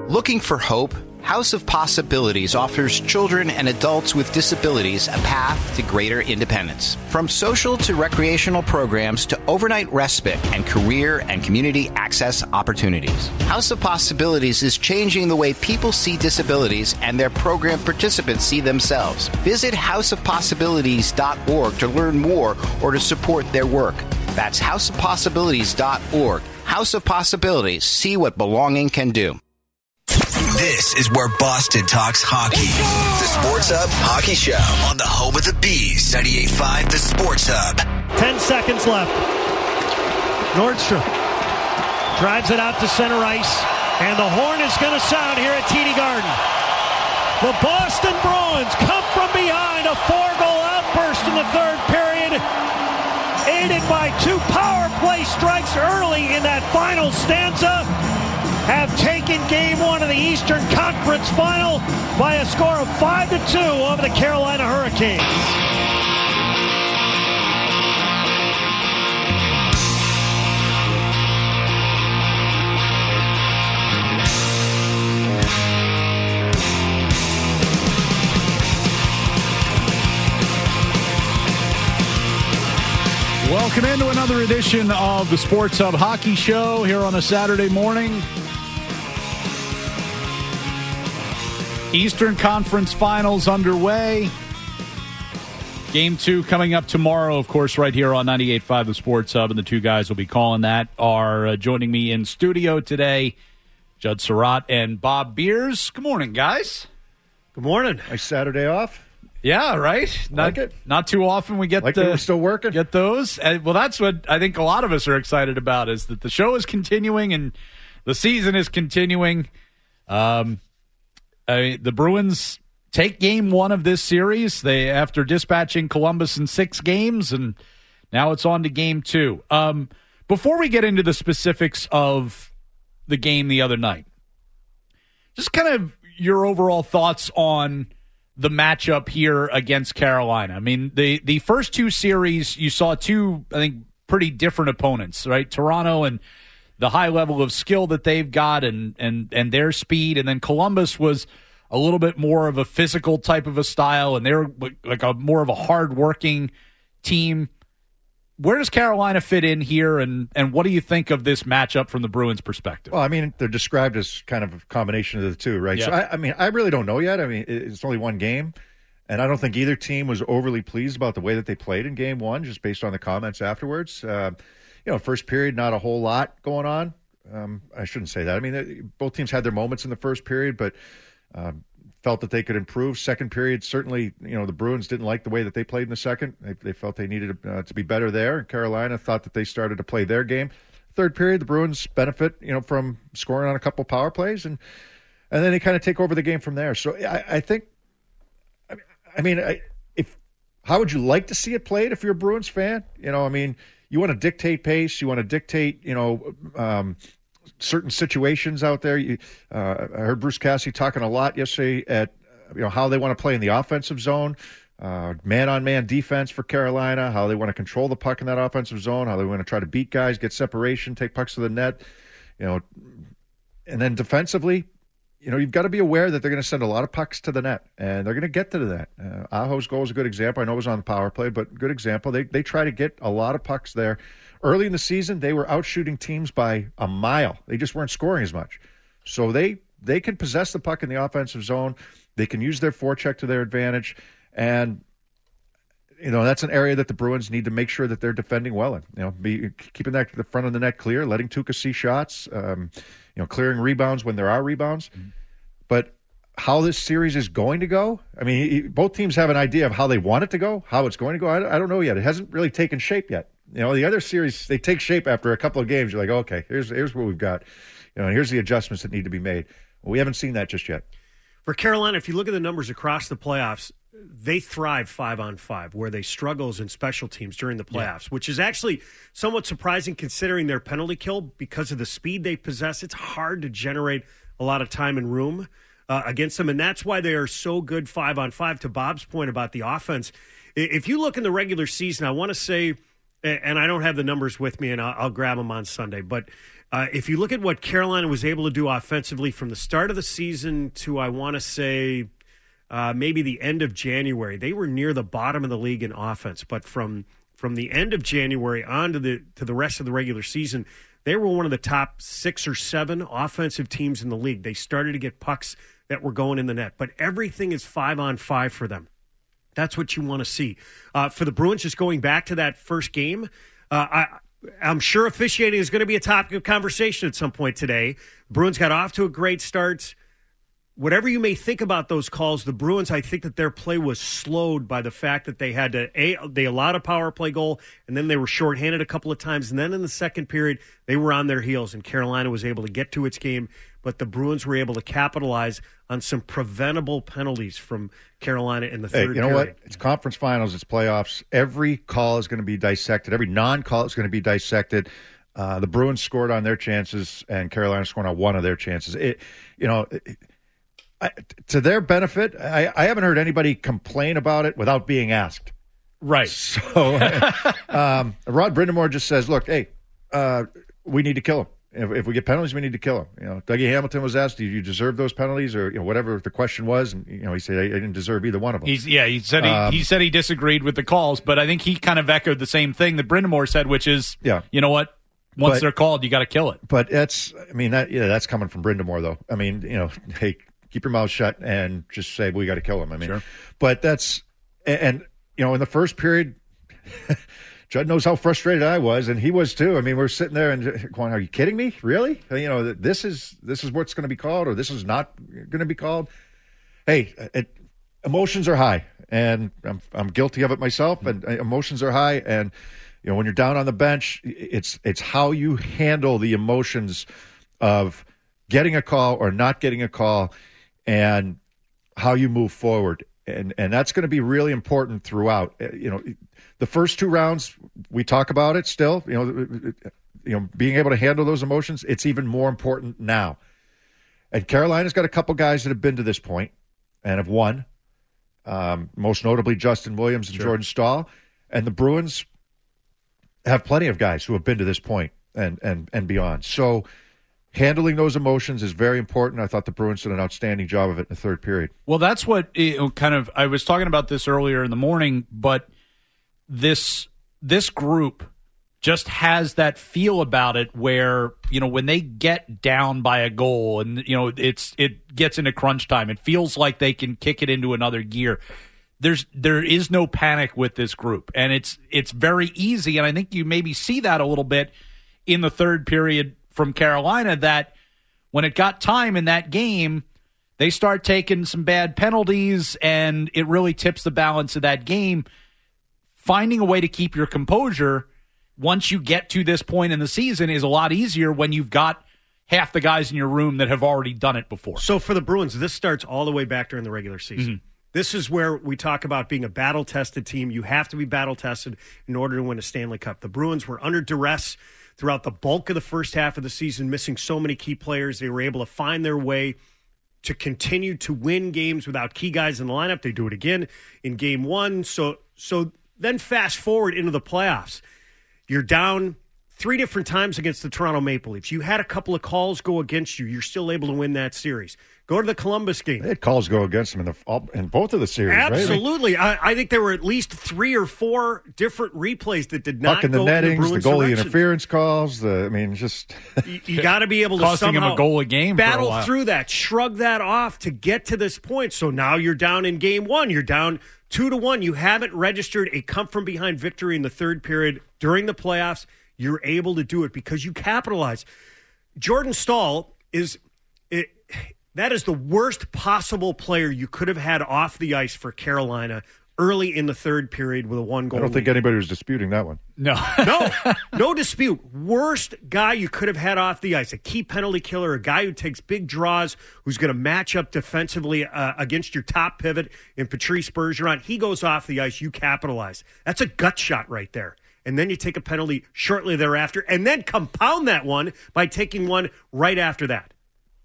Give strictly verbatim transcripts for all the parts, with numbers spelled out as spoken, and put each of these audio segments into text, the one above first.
Looking for hope? House of Possibilities offers children and adults with disabilities a path to greater independence. From social to recreational programs to overnight respite and career and community access opportunities. House of Possibilities is changing the way people see disabilities and their program participants see themselves. Visit house of possibilities dot org to learn more or to support their work. That's house of possibilities dot org. House of Possibilities. See what belonging can do. This is where Boston talks hockey. The Sports Hub Hockey Show on the home of the Bees, ninety-eight point five The Sports Hub. Ten seconds left. Nordstrom drives it out to center ice, and the horn is going to sound here at T D Garden. The Boston Bruins come from behind a four-goal outburst in the third period, aided by two power play strikes early in that final stanza, have taken game one of the Eastern Conference Final by a score of five to two over the Carolina Hurricanes. Welcome into another edition of the Sports Hub Hockey Show here on a Saturday morning. Eastern Conference Finals underway. Game two coming up tomorrow, of course, right here on ninety-eight point five The Sports Hub, and the two guys will be calling that are uh, joining me in studio today, Judd Surratt and Bob Beers. Good morning, guys. Good morning. Nice Saturday off. Yeah, right. Not, like it. Not too often we get like the, we're still working. Get those. And, well, that's what I think a lot of us are excited about, is that the show is continuing and the season is continuing. Um, I mean, the Bruins take game one of this series. They after dispatching Columbus in six games, and now it's on to game two. Um, before we get into the specifics of the game the other night, just kind of your overall thoughts on the matchup here against Carolina. I mean, the, the first two series, you saw two, I think, pretty different opponents, right? Toronto and the high level of skill that they've got and, and, and their speed. And then Columbus was a little bit more of a physical type of a style, and they're like a more of a hard-working team. Where does Carolina fit in here, and, and what do you think of this matchup from the Bruins' perspective? Well, I mean, they're described as kind of a combination of the two, right? Yeah. So, I, I mean, I really don't know yet. I mean, it's only one game, and I don't think either team was overly pleased about the way that they played in game one, just based on the comments afterwards. Uh, you know, first period, not a whole lot going on. Um, I shouldn't say that. I mean, both teams had their moments in the first period, but um, felt that they could improve. Second period, certainly, you know, the Bruins didn't like the way that they played in the second. They, they felt they needed uh, to be better there. And Carolina thought that they started to play their game. Third period, the Bruins benefit, you know, from scoring on a couple power plays, and and then they kind of take over the game from there. So I, I think, I mean, I mean, I, if how would you like to see it played if you're a Bruins fan? You know, I mean, you want to dictate pace, you want to dictate, you know, um, certain situations out there. You, uh, I heard Bruce Cassidy talking a lot yesterday at you know how they want to play in the offensive zone, uh, man-on-man defense for Carolina, how they want to control the puck in that offensive zone, how they want to try to beat guys, get separation, take pucks to the net, you know, and then defensively, you know, you've got to be aware that they're going to send a lot of pucks to the net, and they're going to get to the net. Uh, Aho's goal is a good example. I know it was on the power play, but good example. They they try to get a lot of pucks there. Early in the season, they were outshooting teams by a mile. They just weren't scoring as much. So they they can possess the puck in the offensive zone. They can use their forecheck to their advantage. And, you know, that's an area that the Bruins need to make sure that they're defending well in. You know, be keeping that the front of the net clear, letting Tuukka see shots, um, you know, clearing rebounds when there are rebounds. Mm-hmm. But how this series is going to go, I mean, both teams have an idea of how they want it to go, how it's going to go. I, I don't know yet. It hasn't really taken shape yet. You know, the other series, they take shape after a couple of games. You're like, okay, here's here's what we've got. You know, and here's the adjustments that need to be made. Well, we haven't seen that just yet. For Carolina, if you look at the numbers across the playoffs, they thrive five on five, where they struggle is in special teams during the playoffs, yeah. which is actually somewhat surprising considering their penalty kill. Because of the speed they possess, it's hard to generate a lot of time and room uh, against them, and that's why they are so good five on five. To Bob's point about the offense, if you look in the regular season, I want to say, and I don't have the numbers with me, and I'll, I'll grab them on Sunday, but Uh, if you look at what Carolina was able to do offensively from the start of the season to, I want to say, uh, maybe the end of January, they were near the bottom of the league in offense. But from from the end of January on to the to the rest of the regular season, they were one of the top six or seven offensive teams in the league. They started to get pucks that were going in the net. But everything is five on five for them. That's what you want to see. Uh, for the Bruins, just going back to that first game, uh, I I'm sure officiating is going to be a topic of conversation at some point today. Bruins got off to a great start. Whatever you may think about those calls, the Bruins, I think that their play was slowed by the fact that they had to, a, they allowed a power play goal, and then they were shorthanded a couple of times. And then in the second period, they were on their heels, and Carolina was able to get to its game. But the Bruins were able to capitalize on some preventable penalties from Carolina in the third period. Hey, you know period. what? It's conference finals. It's playoffs. Every call is going to be dissected. Every non-call is going to be dissected. Uh, the Bruins scored on their chances, and Carolina scored on one of their chances. It, you know, it, I, to their benefit, I, I haven't heard anybody complain about it without being asked. Right. So um, Rod Brindamore just says, look, hey, uh, we need to kill him. If, if we get penalties, we need to kill him. You know, Dougie Hamilton was asked, "Do you deserve those penalties?" Or you know, whatever the question was, and you know, he said, "I, I didn't deserve either one of them." He's, yeah, he said he, um, he said he disagreed with the calls, but I think he kind of echoed the same thing that Brindamore said, which is, yeah. you know what? Once but, they're called, you got to kill it. But that's, I mean, that yeah, that's coming from Brindamore, though. I mean, you know, hey, keep your mouth shut and just say we got to kill him. I mean, sure. But that's and, and you know, in the first period. Judd knows how frustrated I was, and he was too. I mean, we're sitting there and going, "Are you kidding me? Really? You know, this is this is what's going to be called, or this is not going to be called." Hey, it, emotions are high, and I'm I'm guilty of it myself. And emotions are high, and you know, when you're down on the bench, it's it's how you handle the emotions of getting a call or not getting a call, and how you move forward. And and that's going to be really important throughout. You know, the first two rounds we talk about it still. You know, you know, being able to handle those emotions. It's even more important now. And Carolina's got a couple guys that have been to this point and have won. Um, most notably, Justin Williams and sure. Jordan Staal. And the Bruins have plenty of guys who have been to this point and and and beyond. So. Handling those emotions is very important. I thought the Bruins did an outstanding job of it in the third period. Well, that's what it kind of – I was talking about this earlier in the morning, but this this group just has that feel about it where, you know, when they get down by a goal and, you know, it's it gets into crunch time, it feels like they can kick it into another gear. There's there is no panic with this group, and it's it's very easy, and I think you maybe see that a little bit in the third period from Carolina, that when it got time in that game, they start taking some bad penalties, and it really tips the balance of that game. Finding a way to keep your composure once you get to this point in the season is a lot easier when you've got half the guys in your room that have already done it before. So for the Bruins, this starts all the way back during the regular season. Mm-hmm. This is where we talk about being a battle-tested team. You have to be battle-tested in order to win a Stanley Cup. The Bruins were under duress throughout the bulk of the first half of the season, missing so many key players. They were able to find their way to continue to win games without key guys in the lineup. They do it again in game one. So, so then fast forward into the playoffs. You're down three different times against the Toronto Maple Leafs. You had a couple of calls go against you. You're still able to win that series. Go to the Columbus game. They had calls go against them in, the, in both of the series, Absolutely. right? I, I think there were at least three or four different replays that did not Puck in the go nettings, in the Bruins' the goalie direction. interference calls. The, I mean, just you, you got to be able to costing somehow him a goal a game battle for a while. through that, shrug that off to get to this point. So now you're down in game one. You're down two to one. You haven't registered a come from behind victory in the third period during the playoffs. You're able to do it because you capitalize. Jordan Staal is it, that is the worst possible player you could have had off the ice for Carolina early in the third period with a one-goal I don't lead. think anybody was disputing that one. No. no, no dispute. Worst guy you could have had off the ice, a key penalty killer, a guy who takes big draws, who's going to match up defensively uh, against your top pivot in Patrice Bergeron. He goes off the ice, you capitalize. That's a gut shot right there. And then you take a penalty shortly thereafter, and then compound that one by taking one right after that.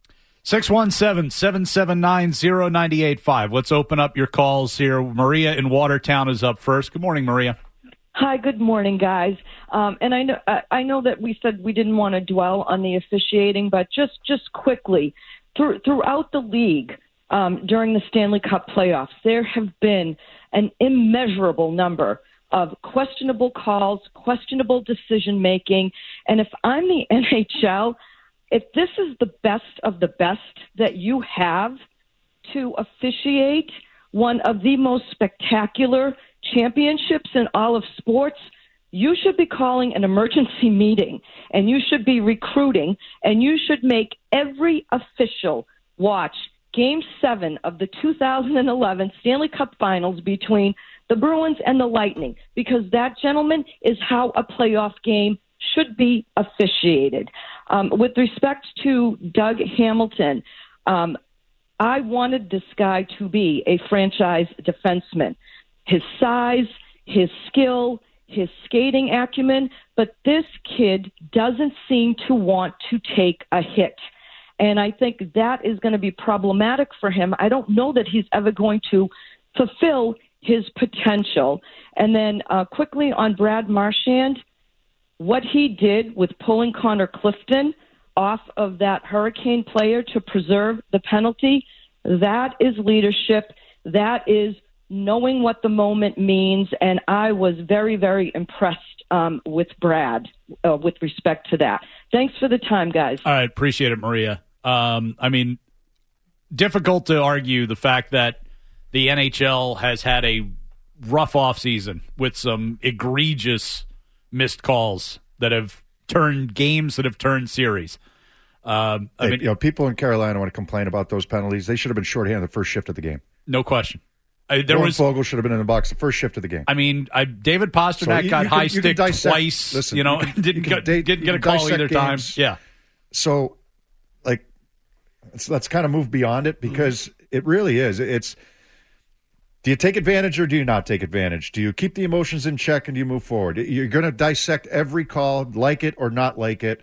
six one seven, seven seven nine, zero nine eight five. Let's open up your calls here. Maria in Watertown is up first. Good morning, Maria. Hi, good morning, guys. Um, and I know I I know that we said we didn't want to dwell on the officiating, but just just quickly, through, throughout the league um, during the Stanley Cup playoffs, there have been an immeasurable number of questionable calls, questionable decision making, and if I'm the N H L, if this is the best of the best that you have to officiate one of the most spectacular championships in all of sports, you should be calling an emergency meeting, and you should be recruiting, and you should make every official watch Game seven of the two thousand eleven Stanley Cup Finals between the Bruins and the Lightning, because that, gentlemen, is how a playoff game should be officiated. Um, with respect to Doug Hamilton, um, I wanted this guy to be a franchise defenseman. His size, his skill, his skating acumen, but this kid doesn't seem to want to take a hit. And I think that is going to be problematic for him. I don't know that he's ever going to fulfill his potential. And then uh, quickly on Brad Marchand, what he did with pulling Connor Clifton off of that Hurricane player to preserve the penalty, that is leadership. That is knowing what the moment means. And I was very, very impressed um, with Brad uh, with respect to that. Thanks for the time, guys. All right. Appreciate it, Maria. Um, I mean, difficult to argue the fact that the N H L has had a rough offseason with some egregious missed calls that have turned games that have turned series. Um, I hey, mean, you know, people in Carolina want to complain about those penalties. They should have been shorthanded the first shift of the game. No question. I, there Warren was Fogle should have been in the box the first shift of the game. I mean, I, David Pasternak So you- got you can- high you can stick dissect- twice. listen, you know, you can- didn't you can get, date- didn't you get a can call dissect either time. games. Yeah. So, like, let's, let's kind of move beyond it, because it really is. It's, do you take advantage or do you not take advantage? Do you keep the emotions in check and do you move forward? You're going to dissect every call, like it or not like it,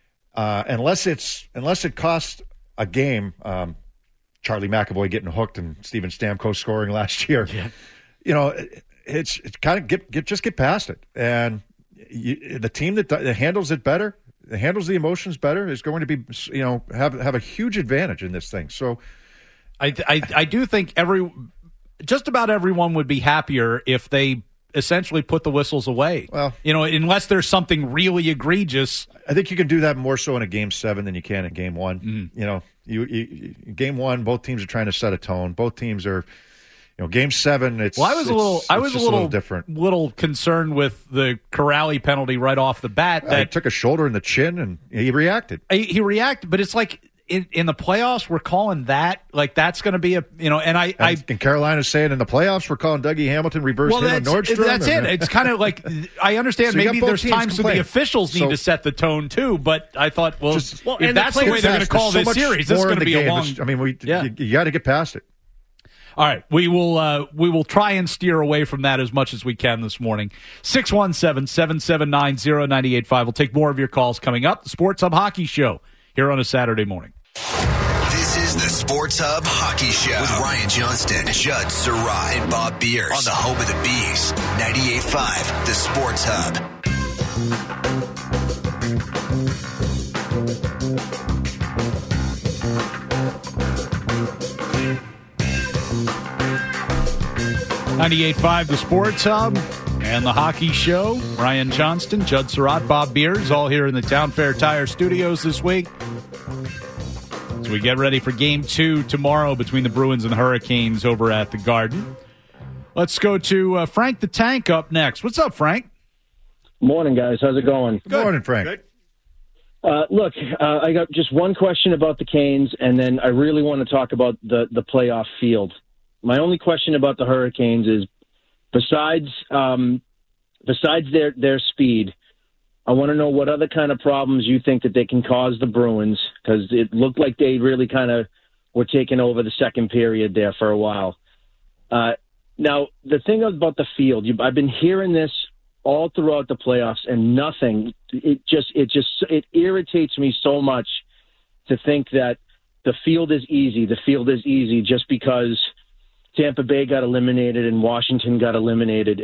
uh, unless it's unless it costs a game. Um, Charlie McAvoy getting hooked and Steven Stamkos scoring last year. Yeah. You know, it's it's kind of get get just get past it, and you, the team that, that handles it better, that handles the emotions better, is going to be, you know, have have a huge advantage in this thing. So, I, I, I do think every, just about everyone would be happier if they essentially put the whistles away. Well, you know, unless there's something really egregious. I think you can do that more so in a game seven than you can in game one. Mm-hmm. You know, you, you game one, both teams are trying to set a tone. Both teams are, you know, game seven. It's well, I was it's, a little, I was a little, a little different, little concerned with the Corrali penalty right off the bat. Well, that he took a shoulder in the chin and he reacted. He, he reacted, but it's like in, in the playoffs, we're calling that like that's going to be a, you know, and I, and, I and Carolina's saying in the playoffs we're calling Dougie Hamilton reverse well, hit on that's, Nordstrom. that's it. and- It's kind of like I understand So you maybe got both there's teams times when the complaining. officials need So- to set the tone too, but I thought, well, Just- Well, if and the that's the way players- they're going to call There's so this much series, this is more going in to the be a game. long. It's- I mean, we Yeah. you, you got to get past it. All right, we will uh, we will try and steer away from that as much as we can this morning. six one seven, seven seven nine, zero nine eight five. We'll take more of your calls coming up. The Sports Hub Hockey Show here on a Saturday morning. This is the Sports Hub Hockey Show with Ryan Johnston, Judd Surratt, and Bob Beers on the home of the Bees, ninety-eight point five, the Sports Hub. ninety-eight point five, the Sports Hub, and the Hockey Show. Ryan Johnston, Judd Surratt, Bob Beers, all here in the Town Fair Tire Studios this week. As we get ready for Game two tomorrow between the Bruins and the Hurricanes over at the Garden. Let's go to uh, Frank the Tank up next. What's up, Frank? Morning, guys. How's it going? Good morning, Frank. Good. Uh, look, uh, I got just one question about the Canes, and then I really want to talk about the, the playoff field. My only question about the Hurricanes is, besides um, besides their, their speed, I want to know what other kind of problems you think that they can cause the Bruins, because it looked like they really kind of were taking over the second period there for a while. Uh, now, the thing about the field, you, I've been hearing this all throughout the playoffs, and nothing. It just, it just, it irritates me so much to think that the field is easy. The field is easy just because Tampa Bay got eliminated and Washington got eliminated, and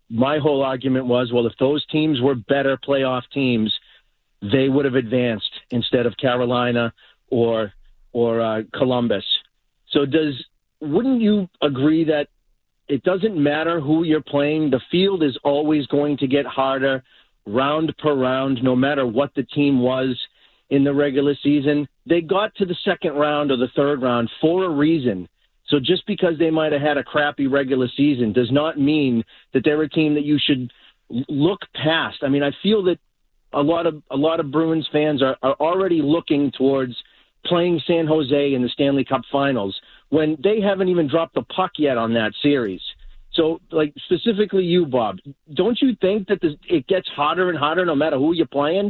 my whole argument was, well, if those teams were better playoff teams, they would have advanced instead of Carolina or or uh, Columbus. So does wouldn't you agree that it doesn't matter who you're playing, the field is always going to get harder round per round, no matter what the team was in the regular season? They got to the second round or the third round for a reason. So just because they might have had a crappy regular season does not mean that they're a team that you should look past. I mean, I feel that a lot of a lot of Bruins fans are, are already looking towards playing San Jose in the Stanley Cup Finals when they haven't even dropped the puck yet on that series. So, like, specifically you, Bob, don't you think that this, it gets hotter and hotter no matter who you're playing?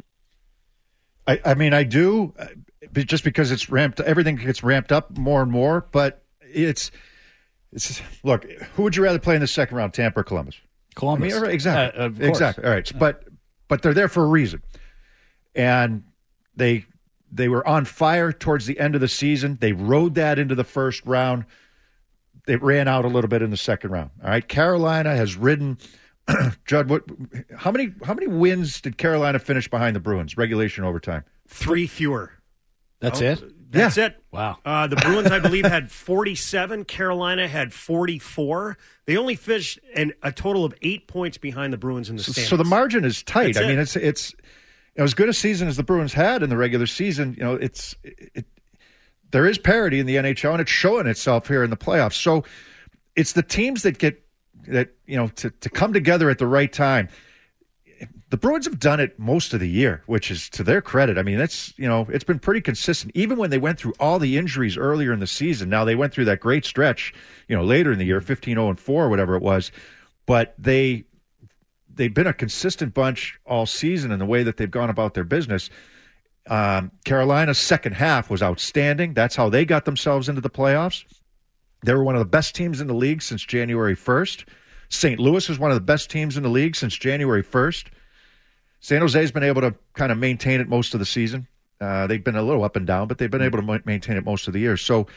I, I mean, I do, just because it's ramped, everything gets ramped up more and more, but it's, it's look, who would you rather play in the second round, Tampa or Columbus? Columbus. I mean, exactly. Uh, of exactly. All right. But, but they're there for a reason. And they, they were on fire towards the end of the season. They rode that into the first round. It ran out a little bit in the second round. All right. Carolina has ridden, Judd, what, how many, how many wins did Carolina finish behind the Bruins, regulation overtime? Three fewer. That's oh, it? That's yeah. it. Wow. Uh, the Bruins, I believe, had forty-seven. Carolina had forty-four. They only finished an, a total of eight points behind the Bruins in the standings. So the margin is tight. That's I it. mean, it's it's you know, as good a season as the Bruins had in the regular season. You know, it's it, there is parity in the N H L, and it's showing itself here in the playoffs. So it's the teams that get that you know to to come together at the right time. The Bruins have done it most of the year, which is to their credit. I mean, that's, you know, it's been pretty consistent, even when they went through all the injuries earlier in the season. Now, they went through that great stretch, you know, later in the year, fifteen oh and four or whatever it was. But they, they've been a consistent bunch all season in the way that they've gone about their business. Um, Carolina's second half was outstanding. That's how they got themselves into the playoffs. They were one of the best teams in the league since January first. Saint Louis is one of the best teams in the league since January first. San Jose's been able to kind of maintain it most of the season. Uh, they've been a little up and down, but they've been able to ma- maintain it most of the year. So,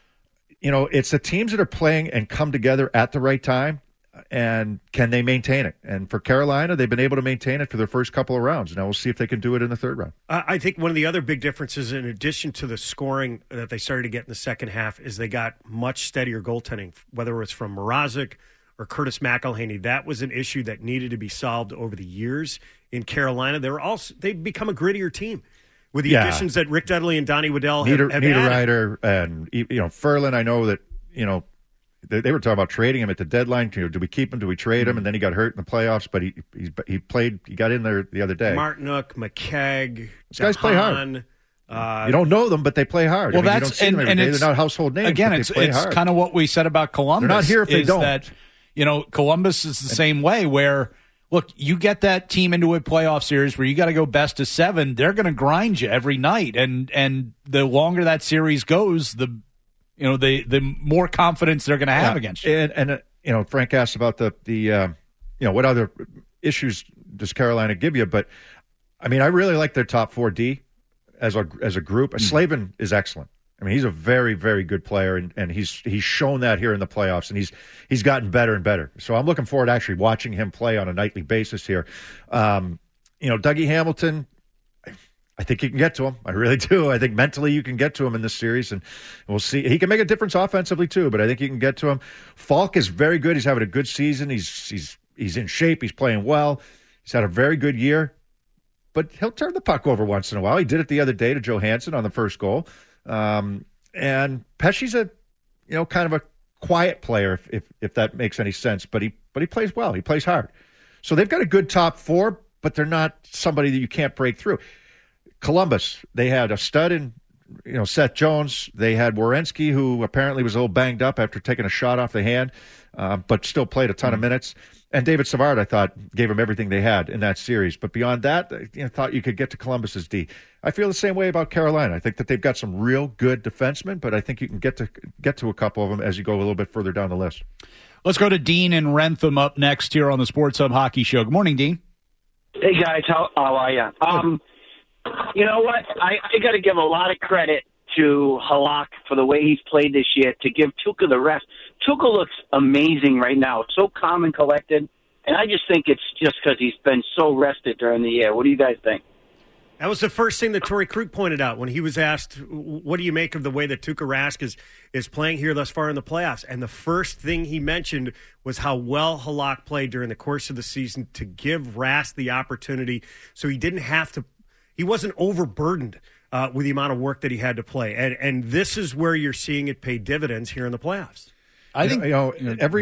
you know, it's the teams that are playing and come together at the right time, and can they maintain it? And for Carolina, they've been able to maintain it for their first couple of rounds. Now we'll see if they can do it in the third round. Uh, I think one of the other big differences, in addition to the scoring that they started to get in the second half, is they got much steadier goaltending, whether it's from Mrazek or Curtis McElhaney. That was an issue that needed to be solved over the years in Carolina. They were also they've become a grittier team with the yeah. additions that Rick Dudley and Donnie Waddell have, Nieder, have Niederreiter and, you know, Ferland. I know that, you know, they, they were talking about trading him at the deadline. You know, do we keep him? Do we trade him? And then he got hurt in the playoffs, but he he, he played. He got in there the other day. Martinook, McKegg, These guys play hard. Uh, you don't know them, but they play hard. Well, I mean, that's you don't see and, them every and day. it's, They're not household names. Again, but it's they play it's hard. kind of what we said about Columbus. They're not here if they is don't. That, you know, Columbus is the same way. Where look, you get that team into a playoff series where you got to go best of seven. They're going to grind you every night, and and the longer that series goes, the you know the the more confidence they're going to have yeah. against you. And and uh, you know, Frank asked about the the uh, you know what other issues does Carolina give you? But I mean, I really like their top four D as a as a group. Mm. Slavin is excellent. I mean, he's a very, very good player, and, and he's he's shown that here in the playoffs, and he's he's gotten better and better. So I'm looking forward to actually watching him play on a nightly basis here. Um, you know, Dougie Hamilton, I think you can get to him. I really do. I think mentally you can get to him in this series, and we'll see. He can make a difference offensively too, but I think you can get to him. Falk is very good. He's having a good season. He's he's he's in shape. He's playing well. He's had a very good year, but he'll turn the puck over once in a while. He did it the other day to Johansson on the first goal. Um, and Pesci's a, you know, kind of a quiet player, if, if if that makes any sense. But he but he plays well. He plays hard. So they've got a good top four, but they're not somebody that you can't break through. Columbus, they had a stud in, you know, Seth Jones. They had Werenski, who apparently was a little banged up after taking a shot off the hand, uh, but still played a ton mm-hmm. of minutes. And David Savard, I thought, gave them everything they had in that series. But beyond that, I you know, thought you could get to Columbus's D. I feel the same way about Carolina. I think that they've got some real good defensemen, but I think you can get to get to a couple of them as you go a little bit further down the list. Let's go to Dean and Rentham up next here on the Sports Hub Hockey Show. Good morning, Dean. Hey, guys. How, how are you? Um, you know what? I, I got to give a lot of credit to Halak for the way he's played this year, to give Tuukka the rest. Tuukka looks amazing right now. So calm and collected. And I just think it's just because he's been so rested during the year. What do you guys think? That was the first thing that Torrey Krug pointed out when he was asked, what do you make of the way that Tuukka Rask is, is playing here thus far in the playoffs? And the first thing he mentioned was how well Halak played during the course of the season to give Rask the opportunity so he didn't have to – he wasn't overburdened uh, with the amount of work that he had to play. And, and this is where you're seeing it pay dividends here in the playoffs. I think you know, you know every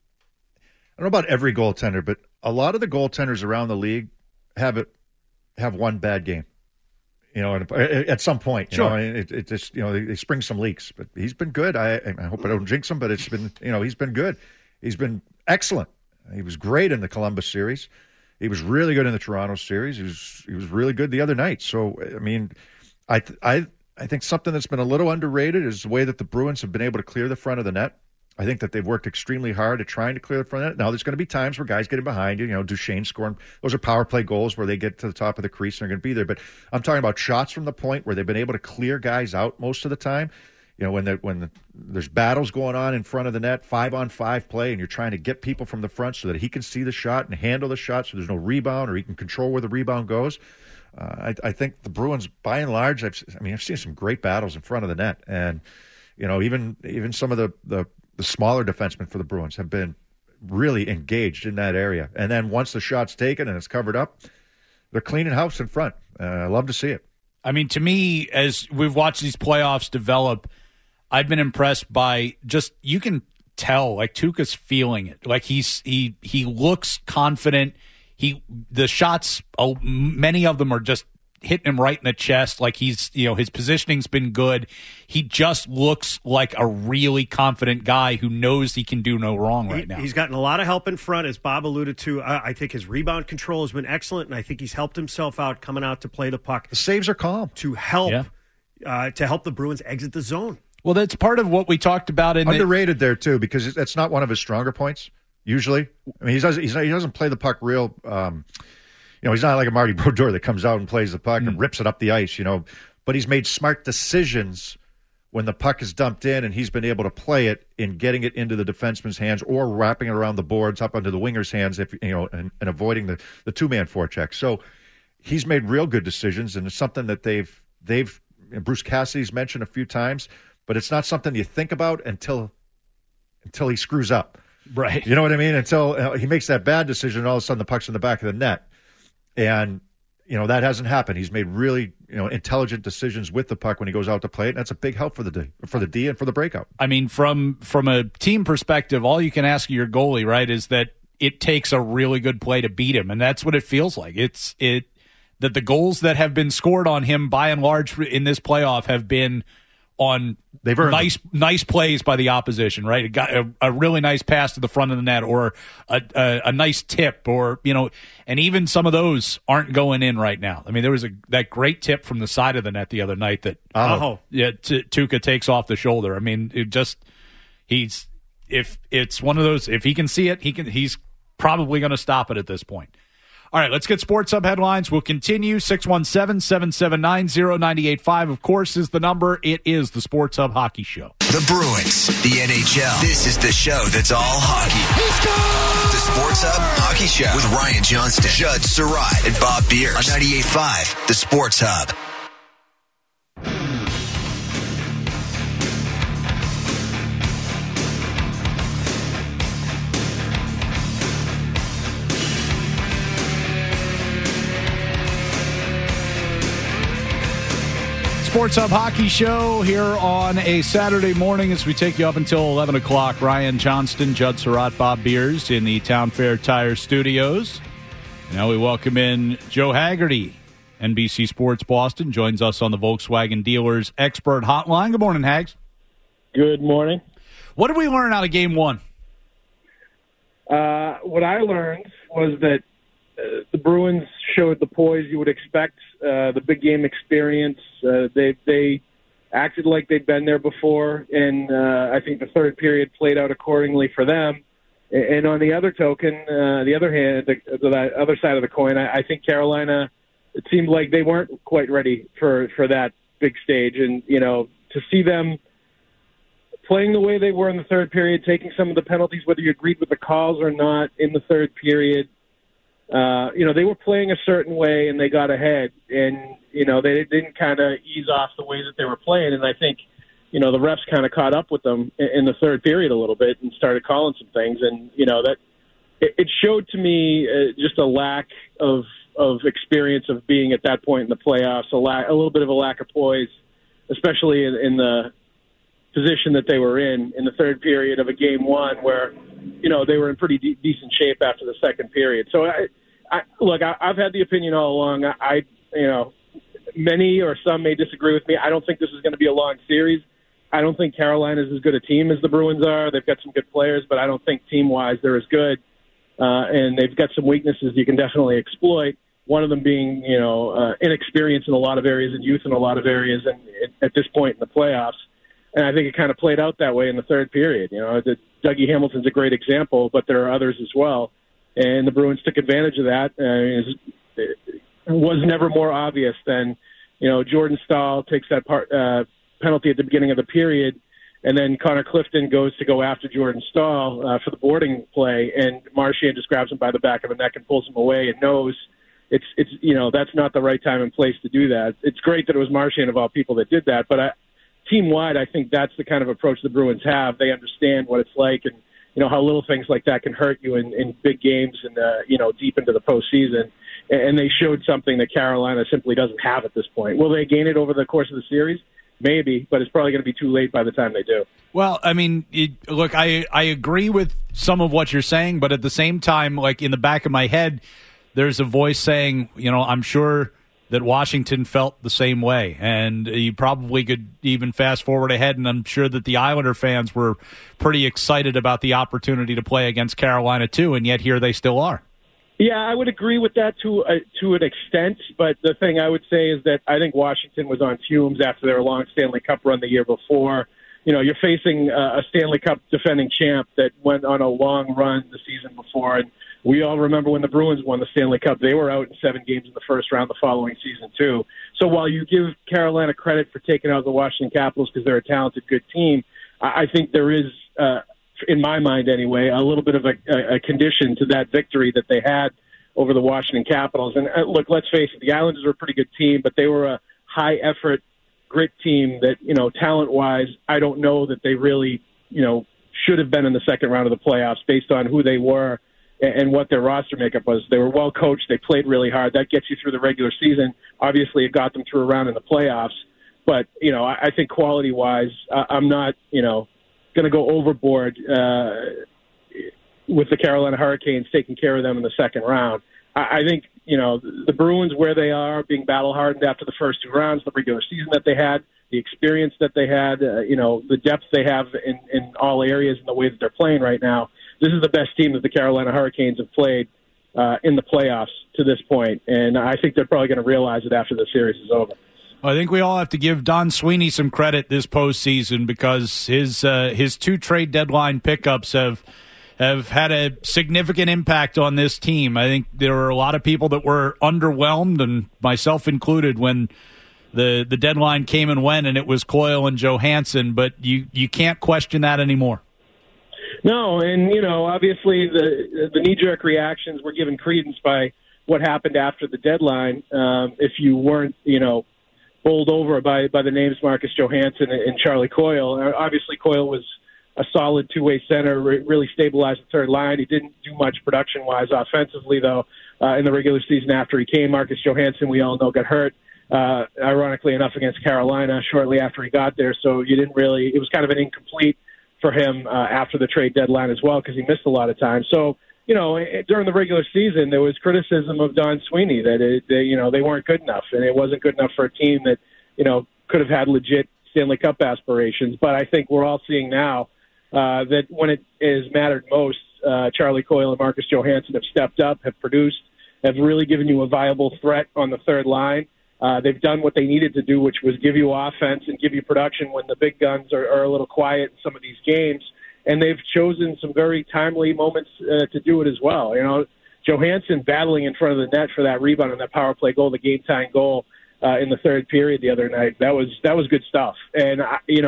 – I don't know about every goaltender, but a lot of the goaltenders around the league have it – have one bad game, you know, at some point, you sure. know, it, it just, you know, they, they spring some leaks, but he's been good. I, I hope I don't jinx him, but it's been, you know, he's been good. He's been excellent. He was great in the Columbus series. He was really good in the Toronto series. He was, he was really good the other night. So, I mean, I, I, I think something that's been a little underrated is the way that the Bruins have been able to clear the front of the net. I think that they've worked extremely hard at trying to clear the front of the net. Now, there's going to be times where guys get in behind you. You know, Duchesne scoring. Those are power play goals where they get to the top of the crease and they're going to be there. But I'm talking about shots from the point where they've been able to clear guys out most of the time. You know, when the, when the, there's battles going on in front of the net, five-on-five play, and you're trying to get people from the front so that he can see the shot and handle the shot so there's no rebound or he can control where the rebound goes. Uh, I, I think the Bruins, by and large, I've, I mean, I've seen some great battles in front of the net. And, you know, even even some of the, the – the smaller defensemen for the Bruins have been really engaged in that area. And then once the shot's taken and it's covered up, they're cleaning house in front. Uh, I love to see it. I mean, to me, as we've watched these playoffs develop, I've been impressed by just, you can tell, like, Tuukka's feeling it. Like, he's he he looks confident. He the shots, oh, many of them are just hitting him right in the chest. Like, he's, you know, his positioning's been good. He just looks like a really confident guy who knows he can do no wrong right he, now. He's gotten a lot of help in front, as Bob alluded to. I, I think his rebound control has been excellent, and I think he's helped himself out coming out to play the puck. The saves are calm. To help, yeah. uh, to help the Bruins exit the zone. Well, that's part of what we talked about in underrated the, there too, because that's not one of his stronger points. Usually, I mean, he doesn't he's not, he doesn't play the puck real. Um, you know, he's not like a Marty Brodeur that comes out and plays the puck mm. and rips it up the ice. You know, but he's made smart decisions when the puck is dumped in, and he's been able to play it in getting it into the defenseman's hands or wrapping it around the boards up onto the winger's hands, if you know, and, and avoiding the, the two man forecheck. So he's made real good decisions, and it's something that they've they've Bruce Cassidy's mentioned a few times. But it's not something you think about until until he screws up. Right. You know what I mean? Until uh, he makes that bad decision, and all of a sudden the puck's in the back of the net. And, you know, that hasn't happened. He's made really, you know, intelligent decisions with the puck when he goes out to play it, and that's a big help for the D, for the D and for the breakout. I mean, from from a team perspective, all you can ask of your goalie, right, is that it takes a really good play to beat him, and that's what it feels like. It's it that the goals that have been scored on him, by and large, in this playoff have been on They've earned nice them. nice plays by the opposition, right? It got a, a really nice pass to the front of the net, or a, a, a nice tip, or, you know, and even some of those aren't going in right now. I mean, there was a that great tip from the side of the net the other night that oh. yeah, T- Tuukka takes off the shoulder. I mean, it just he's if it's one of those, if he can see it, he can. He's probably going to stop it at this point. All right, let's get Sports Hub headlines. We'll continue. six one seven, seven seven nine, zero nine eight five, of course, is the number. It is the Sports Hub Hockey Show. The Bruins, the N H L. This is the show that's all hockey. The Sports Hub Hockey Show with Ryan Johnston, Judd Surratt, and Bob Beers on ninety-eight point five, the Sports Hub. Sports Hub Hockey Show here on a Saturday morning as we take you up until eleven o'clock. Ryan Johnston, Judd Surratt, Bob Beers in the Town Fair Tire Studios. Now we welcome in Joe Haggerty, N B C Sports Boston, joins us on the Volkswagen Dealers Expert Hotline. Good morning, Hags. Good morning. What did we learn out of game one? Uh, what I learned was that uh, the Bruins showed the poise you would expect, uh, the big game experience. Uh, they they acted like they'd been there before, and uh, I think the third period played out accordingly for them. And on the other token, uh, the other hand, the, the other side of the coin, I, I think Carolina, it seemed like they weren't quite ready for, for that big stage. And, you know, to see them playing the way they were in the third period, taking some of the penalties, whether you agreed with the calls or not in the third period. Uh, you know, they were playing a certain way and they got ahead, and, you know, they didn't kind of ease off the way that they were playing. And I think, you know, the refs kind of caught up with them in, in the third period a little bit and started calling some things. And, you know, that it, it showed to me uh, just a lack of, of experience of being at that point in the playoffs, a, la- a little bit of a lack of poise, especially in, in the position that they were in in the third period of a game one where, you know, they were in pretty de- decent shape after the second period. So, I, I look, I, I've had the opinion all along. I, I, you know, many or some may disagree with me. I don't think this is going to be a long series. I don't think Carolina's as good a team as the Bruins are. They've got some good players, but I don't think team-wise they're as good. Uh, and they've got some weaknesses you can definitely exploit. One of them being, you know, uh, inexperience in a lot of areas and youth in a lot of areas and, and at this point in the playoffs. And I think it kind of played out that way in the third period. You know, the, Dougie Hamilton's a great example, but there are others as well. And the Bruins took advantage of that. Uh, it was never more obvious than, you know, Jordan Staal takes that part, uh, penalty at the beginning of the period, and then Connor Clifton goes to go after Jordan Staal uh, for the boarding play, and Marchand just grabs him by the back of the neck and pulls him away and knows it's, it's you know, that's not the right time and place to do that. It's great that it was Marchand of all people that did that, but I, team-wide, I think that's the kind of approach the Bruins have. They understand what it's like and, you know, how little things like that can hurt you in, in big games and, uh, you know, deep into the postseason. And they showed something that Carolina simply doesn't have at this point. Will they gain it over the course of the series? Maybe, but it's probably going to be too late by the time they do. Well, I mean, it, look, I, I agree with some of what you're saying, but at the same time, like in the back of my head, there's a voice saying, you know, I'm sure that Washington felt the same way. And you probably could even fast forward ahead, and I'm sure that the Islander fans were pretty excited about the opportunity to play against Carolina too, and yet here they still are. Yeah, I would agree with that to uh, to an extent, but the thing I would say is that I think Washington was on fumes after their long Stanley Cup run the year before. You know, you're facing uh, a Stanley Cup defending champ that went on a long run the season before, and we all remember when the Bruins won the Stanley Cup, they were out in seven games in the first round the following season too. So while you give Carolina credit for taking out the Washington Capitals because they're a talented, good team, I, I think there is, uh, in my mind anyway, a little bit of a, a, a condition to that victory that they had over the Washington Capitals. And uh, look, let's face it, the Islanders were a pretty good team, but they were a high-effort, grit team that, you know, talent-wise, I don't know that they really, you know, should have been in the second round of the playoffs based on who they were and what their roster makeup was. They were well coached. They played really hard. That gets you through the regular season. Obviously, it got them through a round in the playoffs. But, you know, I, I think quality-wise, I, I'm not, you know, going to go overboard uh, with the Carolina Hurricanes taking care of them in the second round. I, I think, you know, the Bruins, where they are, being battle-hardened after the first two rounds, the regular season that they had, the experience that they had, uh, you know, the depth they have in, in all areas and the way that they're playing right now, this is the best team that the Carolina Hurricanes have played uh, in the playoffs to this point, and I think they're probably going to realize it after the series is over. Well, I think we all have to give Don Sweeney some credit this postseason because his uh, his two trade deadline pickups have have had a significant impact on this team. I think there were a lot of people that were underwhelmed, and myself included, when the the deadline came and went, and it was Coyle and Johansson. But you you can't question that anymore. No, and, you know, obviously the the knee-jerk reactions were given credence by what happened after the deadline. Um, if you weren't, you know, bowled over by, by the names Marcus Johansson and Charlie Coyle. Obviously, Coyle was a solid two-way center, re- really stabilized the third line. He didn't do much production-wise offensively, though, uh, in the regular season after he came. Marcus Johansson, we all know, got hurt, uh, ironically enough, against Carolina shortly after he got there. So you didn't really – it was kind of an incomplete for him uh, after the trade deadline as well because he missed a lot of time. So, you know, it, during the regular season, there was criticism of Don Sweeney that, it, they, you know, they weren't good enough, and it wasn't good enough for a team that, you know, could have had legit Stanley Cup aspirations. But I think we're all seeing now uh, that when it is mattered most, uh, Charlie Coyle and Marcus Johansson have stepped up, have produced, have really given you a viable threat on the third line. Uh, they've done what they needed to do, which was give you offense and give you production when the big guns are, are a little quiet in some of these games. And they've chosen some very timely moments uh, to do it as well. You know, Johansson battling in front of the net for that rebound on that power play goal, the game-tying goal uh, in the third period the other night. That was that was good stuff. And, I, you know,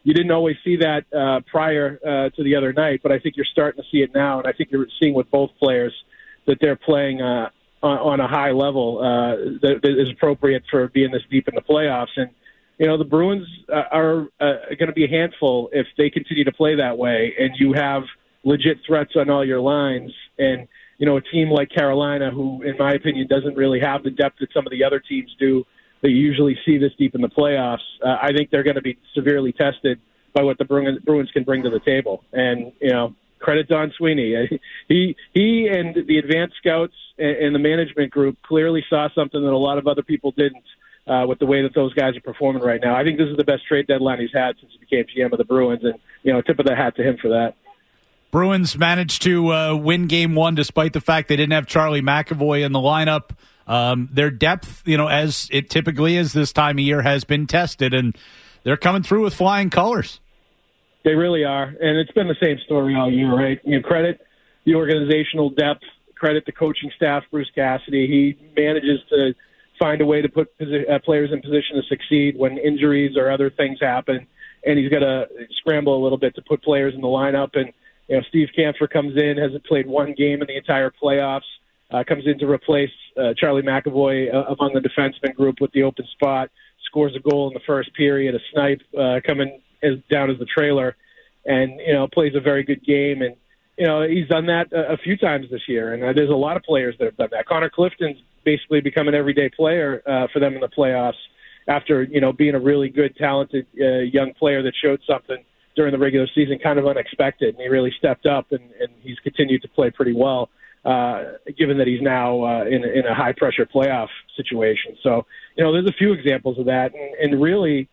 you didn't always see that uh, prior uh, to the other night, but I think you're starting to see it now, and I think you're seeing with both players that they're playing uh, on, on a high level uh, that, that is appropriate for being this deep in the playoffs. And, you know, the Bruins uh, are uh, going to be a handful if they continue to play that way, and you have legit threats on all your lines. And, you know, a team like Carolina, who, in my opinion, doesn't really have the depth that some of the other teams do, that you usually see this deep in the playoffs, uh, I think they're going to be severely tested by what the Bruins, Bruins can bring to the table. And, you know, credit Don Sweeney. He he and the advanced scouts and the management group clearly saw something that a lot of other people didn't uh, with the way that those guys are performing right now. I think this is the best trade deadline he's had since he became G M of the Bruins, and, you know, tip of the hat to him for that. Bruins managed to uh, win game one despite the fact they didn't have Charlie McAvoy in the lineup. Um, their depth, you know, as it typically is this time of year, has been tested, and they're coming through with flying colors. They really are, and it's been the same story all year, right? You know, credit the organizational depth, credit the coaching staff, Bruce Cassidy. He manages to find a way to put posi- uh, players in position to succeed when injuries or other things happen, and he's got to scramble a little bit to put players in the lineup. And, you know, Steve Kampfer comes in, hasn't played one game in the entire playoffs, uh, comes in to replace uh, Charlie McAvoy uh, among the defenseman group with the open spot, scores a goal in the first period, a snipe uh, coming as, down as the trailer, and, you know, plays a very good game. And, you know, he's done that a, a few times this year, and uh, there's a lot of players that have done that. Connor Clifton's basically become an everyday player uh, for them in the playoffs after, you know, being a really good, talented uh, young player that showed something during the regular season, kind of unexpected, and he really stepped up, and, and he's continued to play pretty well, uh, given that he's now uh, in, in a high-pressure playoff situation. So, you know, there's a few examples of that, and, and really,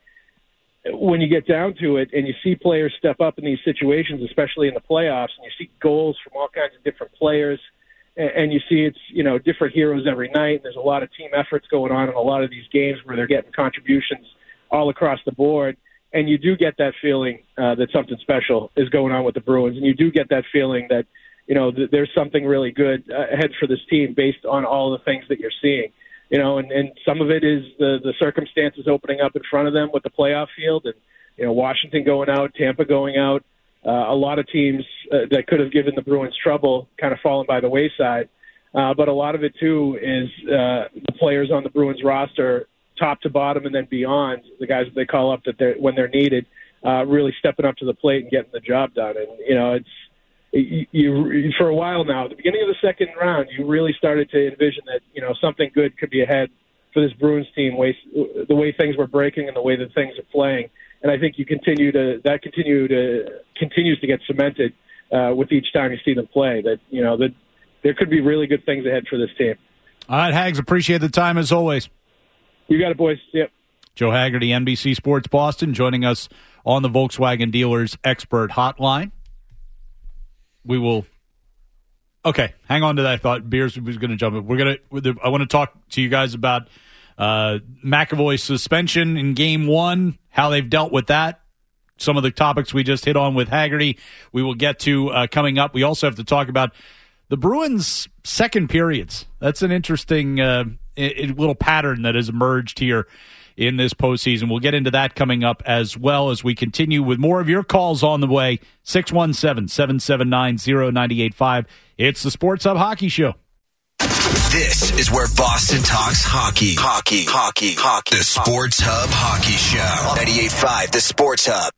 when you get down to it and you see players step up in these situations, especially in the playoffs, and you see goals from all kinds of different players, and, and you see it's, you know, different heroes every night, and there's a lot of team efforts going on in a lot of these games where they're getting contributions all across the board. And you do get that feeling uh, that something special is going on with the Bruins, and you do get that feeling that, you know, th- there's something really good uh, ahead for this team based on all the things that you're seeing. You know, and, and some of it is the, the circumstances opening up in front of them with the playoff field, and, you know, Washington going out, Tampa going out, uh, a lot of teams uh, that could have given the Bruins trouble kind of fallen by the wayside. Uh, but a lot of it, too, is uh, the players on the Bruins roster, top to bottom and then beyond, the guys that they call up that they're, when they're needed, uh, really stepping up to the plate and getting the job done. And, you know, it's you, you for a while now, at the beginning of the second round, you really started to envision that, you know, something good could be ahead for this Bruins team, way, the way things were breaking and the way that things are playing. And I think you continue to, that continue to, continues to get cemented uh, with each time you see them play, that, you know, that there could be really good things ahead for this team. All right, Hags, appreciate the time as always. You got it, boys. Yep. Joe Haggerty, N B C Sports Boston, joining us on the Volkswagen Dealers Expert Hotline. We will. Okay, hang on to that thought. Beers was going to jump in. We're going to. I want to talk to you guys about uh, McAvoy's suspension in Game One, how they've dealt with that. Some of the topics we just hit on with Haggerty, we will get to uh, coming up. We also have to talk about the Bruins' second periods. That's an interesting uh, a, a little pattern that has emerged here in this postseason. We'll get into that coming up as well as we continue with more of your calls on the way. six one seven, seven seven nine, zero nine eight five. It's the Sports Hub Hockey Show. This is where Boston talks hockey. Hockey, hockey, hockey. The Sports Hub Hockey Show. ninety-eight point five, the Sports Hub.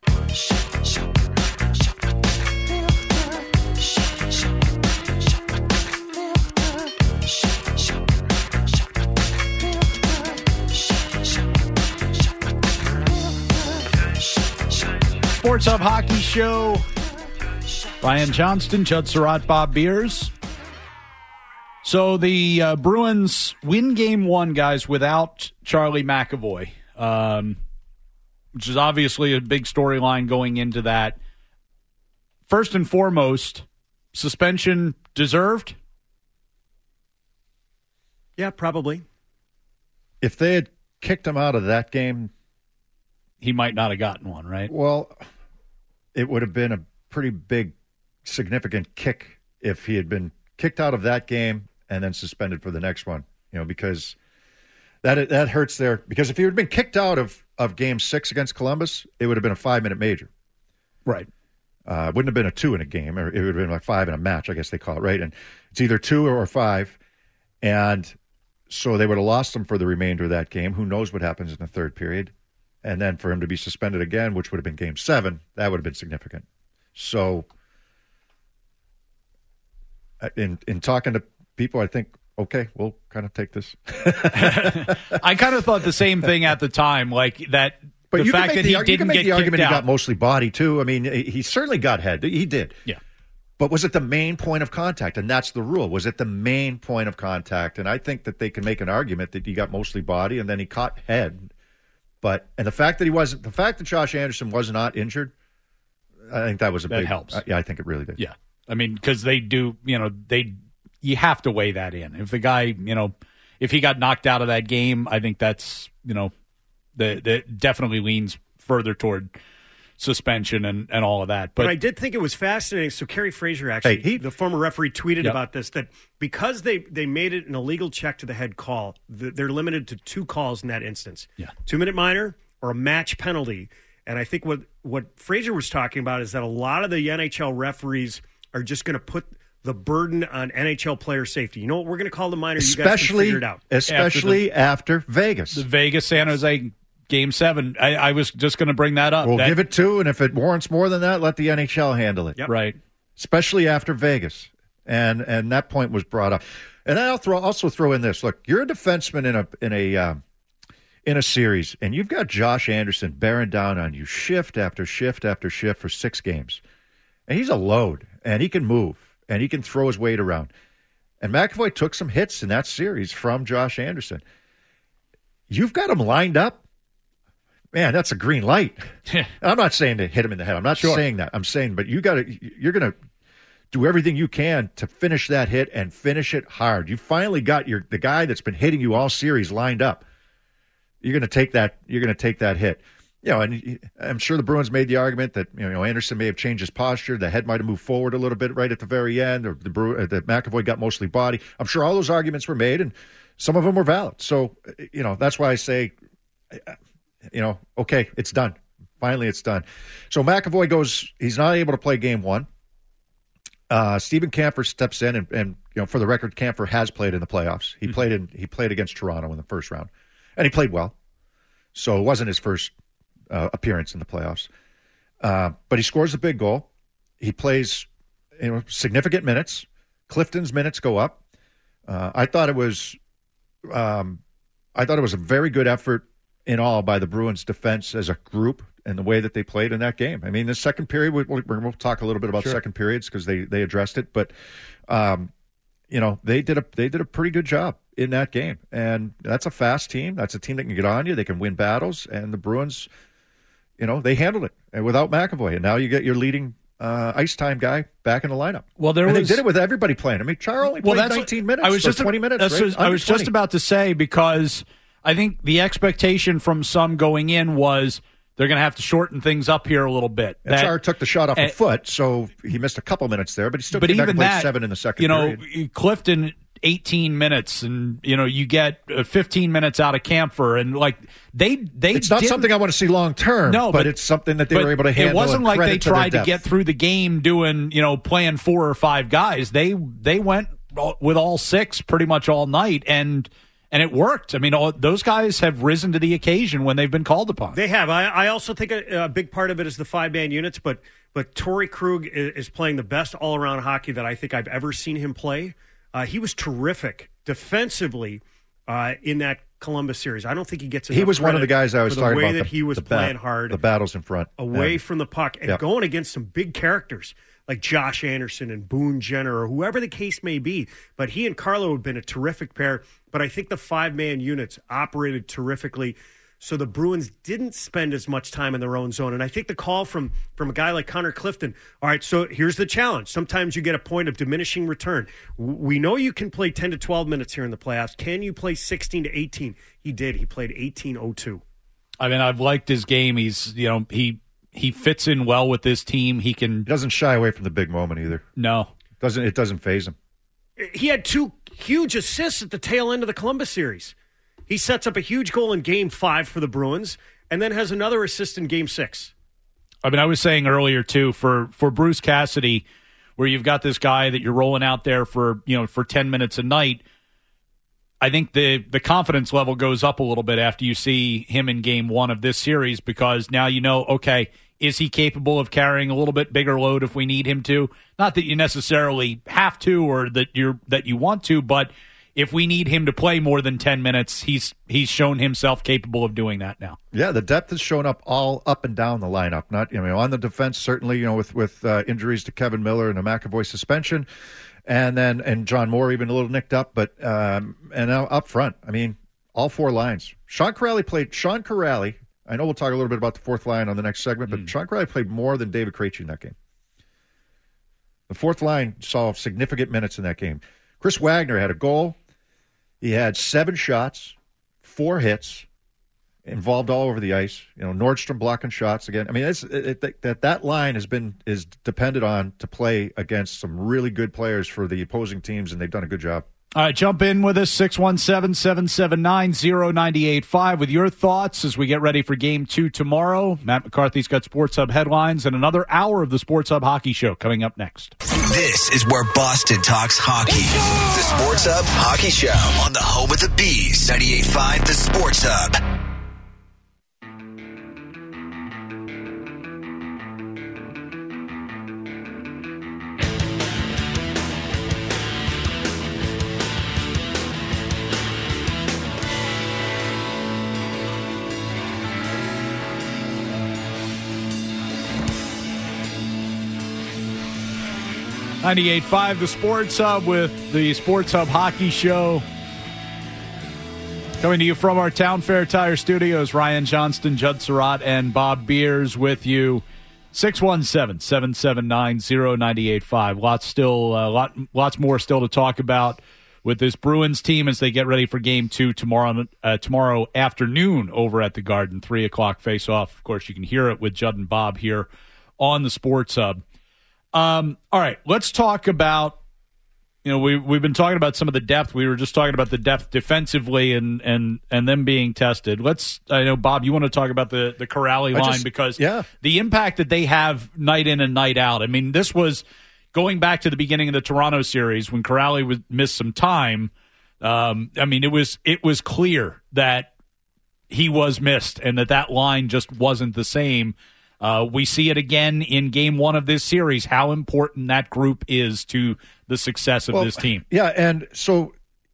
Sports Hub Hockey Show. Ryan Johnston, Judd Surratt, Bob Beers. So the uh, Bruins win game one, guys, without Charlie McAvoy, um, which is obviously a big storyline going into that. First and foremost, suspension deserved? Yeah, probably. If they had kicked him out of that game, he might not have gotten one, right? Well, it would have been a pretty big, significant kick if he had been kicked out of that game and then suspended for the next one, you know, because That that hurts there because if he had been kicked out of, of game six against Columbus, it would have been a five-minute major. Right. Uh, it wouldn't have been a two in a game, or it would have been like five in a match, I guess they call it, right? And it's either two or five. And so they would have lost him for the remainder of that game. Who knows what happens in the third period? And then for him to be suspended again, which would have been game seven, that would have been significant. So in in talking to people, I think, okay, we'll kind of take this. I kind of thought the same thing at the time, like that. But the you fact can make that the, he you didn't can make get the argument kicked he out. got mostly body too. I mean, he certainly got head. He did. Yeah. But was it the main point of contact? And that's the rule. Was it the main point of contact? And I think that they can make an argument that he got mostly body and then he caught head. But and the fact that he wasn't, the fact that Josh Anderson was not injured, I think that was a that big helps. Uh, yeah, I think it really did. Yeah, I mean, because they do, you know, they you have to weigh that in. If the guy, you know, if he got knocked out of that game, I think that's, you know, the that definitely leans further toward suspension and, and all of that. But, but I did think it was fascinating. So Kerry Fraser, actually, hey, he, the former referee, tweeted yep. about this, that because they, they made it an illegal check to the head call, they're limited to two calls in that instance. Yeah. Two-minute minor or a match penalty. And I think what, what Fraser was talking about is that a lot of the N H L referees are just going to put the burden on N H L player safety. You know what we're going to call the minor? You guys can figure it out. Especially after, the, after Vegas. The Vegas, San Jose Game seven. I, I was just going to bring that up. We'll that, give it two, and if it warrants more than that, let the N H L handle it. Yep. Right. Especially after Vegas. And and that point was brought up. And I'll throw also throw in this. Look, you're a defenseman in a in a um, in a series, and you've got Josh Anderson bearing down on you shift after shift after shift for six games. And he's a load, and he can move, and he can throw his weight around. And McAvoy took some hits in that series from Josh Anderson. You've got him lined up. Man, that's a green light. I'm not saying to hit him in the head. I'm not sure. saying that. I'm saying, but you got to. You're going to do everything you can to finish that hit and finish it hard. You finally got your the guy that's been hitting you all series lined up. You're going to take that. You're going to take that hit. You know, and I'm sure the Bruins made the argument that you know Anderson may have changed his posture. The head might have moved forward a little bit right at the very end, or the Bru- the McAvoy got mostly body. I'm sure all those arguments were made, and some of them were valid. So, you know, that's why I say. You know, okay, it's done. Finally, it's done. So McAvoy goes, he's not able to play game one. Uh, Stephen Kampfer steps in, and, and, you know, for the record, Kampfer has played in the playoffs. He mm-hmm. played in he played against Toronto in the first round, and he played well. So it wasn't his first uh, appearance in the playoffs. Uh, but he scores a big goal. He plays, you know, significant minutes. Clifton's minutes go up. Uh, I thought it was, um, I thought it was a very good effort in all by the Bruins defense as a group and the way that they played in that game. I mean, the second period, we, we'll, we'll talk a little bit about sure. second periods because they, they addressed it, but um, you know, they did a they did a pretty good job in that game. And that's a fast team. That's a team that can get on you. They can win battles. And the Bruins, you know, they handled it and without McAvoy. And now you get your leading uh, ice time guy back in the lineup. Well, there and was, they did it with everybody playing. I mean, Char only played well, that's nineteen minutes. I was just twenty minutes. Right? Was, I was just about to say because I think the expectation from some going in was they're going to have to shorten things up here a little bit. And Char took the shot off uh, a foot, so he missed a couple minutes there, but he still but came back even and played that, seven in the second you know, period. Clifton, eighteen minutes, and, you know, you get fifteen minutes out of Kampfer, and, like, they they It's not something I want to see long term, no, but, but it's something that they were able to handle. It wasn't like they tried to, to get through the game doing, you know, playing four or five guys. They they went with all six pretty much all night, and and it worked. I mean, all, those guys have risen to the occasion when they've been called upon. They have. I, I also think a, a big part of it is the five-man units, but but Torrey Krug is, is playing the best all-around hockey that I think I've ever seen him play. Uh, he was terrific defensively uh, in that Columbus series. I don't think he gets enough He was one of the guys I was for talking the way about. that the, he was the playing bat, hard, the battles in front, away yeah. from the puck, and yeah. going against some big characters like Josh Anderson and Boone Jenner or whoever the case may be. But he and Carlo have been a terrific pair. But I think the five-man units operated terrifically. So the Bruins didn't spend as much time in their own zone. And I think the call from, from a guy like Connor Clifton, all right, so here's the challenge. Sometimes you get a point of diminishing return. We know you can play ten to twelve minutes here in the playoffs. Can you play sixteen to eighteen? He did. He played eighteen oh two. I mean, I've liked his game. He's, you know, he he fits in well with this team. He can. He doesn't shy away from the big moment either. No. Doesn't It doesn't faze him. He had two huge assists at the tail end of the Columbus series. He sets up a huge goal in game five for the Bruins and then has another assist in game six. I mean, I was saying earlier, too, for, for Bruce Cassidy, where you've got this guy that you're rolling out there for, you know, for ten minutes a night, I think the, the confidence level goes up a little bit after you see him in game one of this series, because now you know, okay, is he capable of carrying a little bit bigger load if we need him to? Not that you necessarily have to or that you're that you want to, but if we need him to play more than ten minutes, he's he's shown himself capable of doing that now. Yeah, the depth has shown up all up and down the lineup. Not, you know, on the defense, certainly, you know, with with uh, injuries to Kevin Miller and a McAvoy suspension, and then and John Moore even a little nicked up, but um, and now up front, I mean, all four lines. Sean Kuraly played. Sean Kuraly. I know we'll talk a little bit about the fourth line on the next segment, but mm. Sean Kuraly played more than David Krejci in that game. The fourth line saw significant minutes in that game. Chris Wagner had a goal. He had seven shots, four hits, involved all over the ice. You know, Nordstrom blocking shots again. I mean, it's, it, it, that that line has been is depended on to play against some really good players for the opposing teams, and they've done a good job. All right, jump in with us, six one seven, seven seven nine, zero nine eight five, with your thoughts as we get ready for Game two tomorrow. Matt McCarthy's got Sports Hub headlines and another hour of the Sports Hub Hockey Show coming up next. This is where Boston talks hockey. The Sports Hub Hockey Show on the home of the Bees, ninety-eight point five The Sports Hub. ninety-eight point five The Sports Hub with the Sports Hub Hockey Show. Coming to you from our Town Fair Tire Studios, Ryan Johnston, Judd Surratt, and Bob Beers with you. six one seven, seven seven nine, zero nine eight five. Lots still, uh, lot, lots more still to talk about with this Bruins team as they get ready for Game Two tomorrow uh, tomorrow afternoon over at the Garden, three o'clock face-off. Of course, you can hear it with Judd and Bob here on the Sports Hub. Um, all right, let's talk about, you know, we, we've been talking about some of the depth. We were just talking about the depth defensively and, and, and them being tested. Let's, I know, Bob, you want to talk about the, the Kuraly line just, because yeah. the impact that they have night in and night out. I mean, this was going back to the beginning of the Toronto series when Kuraly was missed some time. Um, I mean, it was, it was clear that he was missed and that that line just wasn't the same. Uh, we see it again in game one of this series, how important that group is to the success of well, this team. Yeah, and so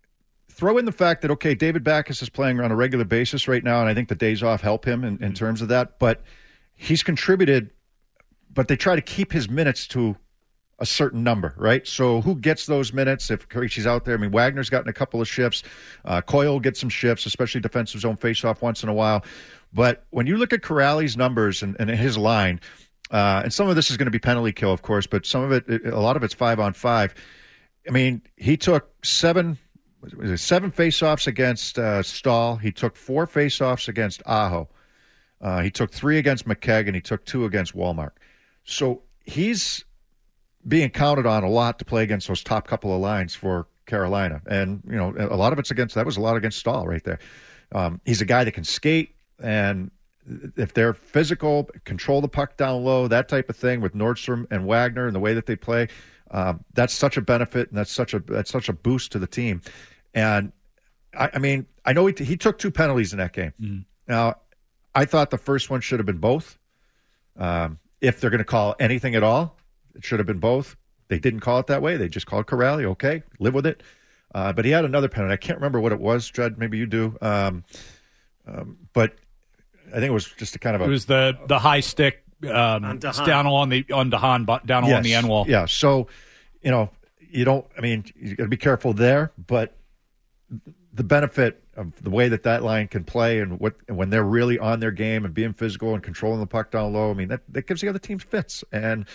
throw in the fact that, okay, David Backes is playing on a regular basis right now, and I think the days off help him in, in terms of that, but he's contributed, but they try to keep his minutes to a certain number, right? So who gets those minutes if Krejci's out there? I mean, Wagner's gotten a couple of shifts. Uh, Coyle gets some shifts, especially defensive zone faceoff once in a while. But when you look at Kuraly's numbers and, and his line, uh, and some of this is going to be penalty kill, of course, but some of it, a lot of it's five on five. I mean, he took seven, was it seven faceoffs against uh, Stahl. He took four faceoffs against Aho. Uh, he took three against McKegg, and he took two against Walmart. So he's being counted on a lot to play against those top couple of lines for Carolina. And, you know, a lot of it's against, that was a lot against Stahl right there. Um, he's a guy that can skate. And if they're physical, control the puck down low, that type of thing with Nordstrom and Wagner and the way that they play, um, that's such a benefit and that's such a that's such a boost to the team. And I, I mean, I know he, he took two penalties in that game. Mm. Now, I thought the first one should have been both. Um, if they're going to call anything at all, it should have been both. They didn't call it that way. They just called Kuraly. Okay, live with it. Uh, but he had another penalty. I can't remember what it was, Judd. Maybe you do. Um, um, but I think it was just a kind of a. It was the the high stick um, on down on the on Dahan down yes, along the end wall. Yeah. So, you know, you don't. I mean, you got to be careful there. But the benefit of the way that that line can play and what and when they're really on their game and being physical and controlling the puck down low, I mean, that, that gives the other team fits, and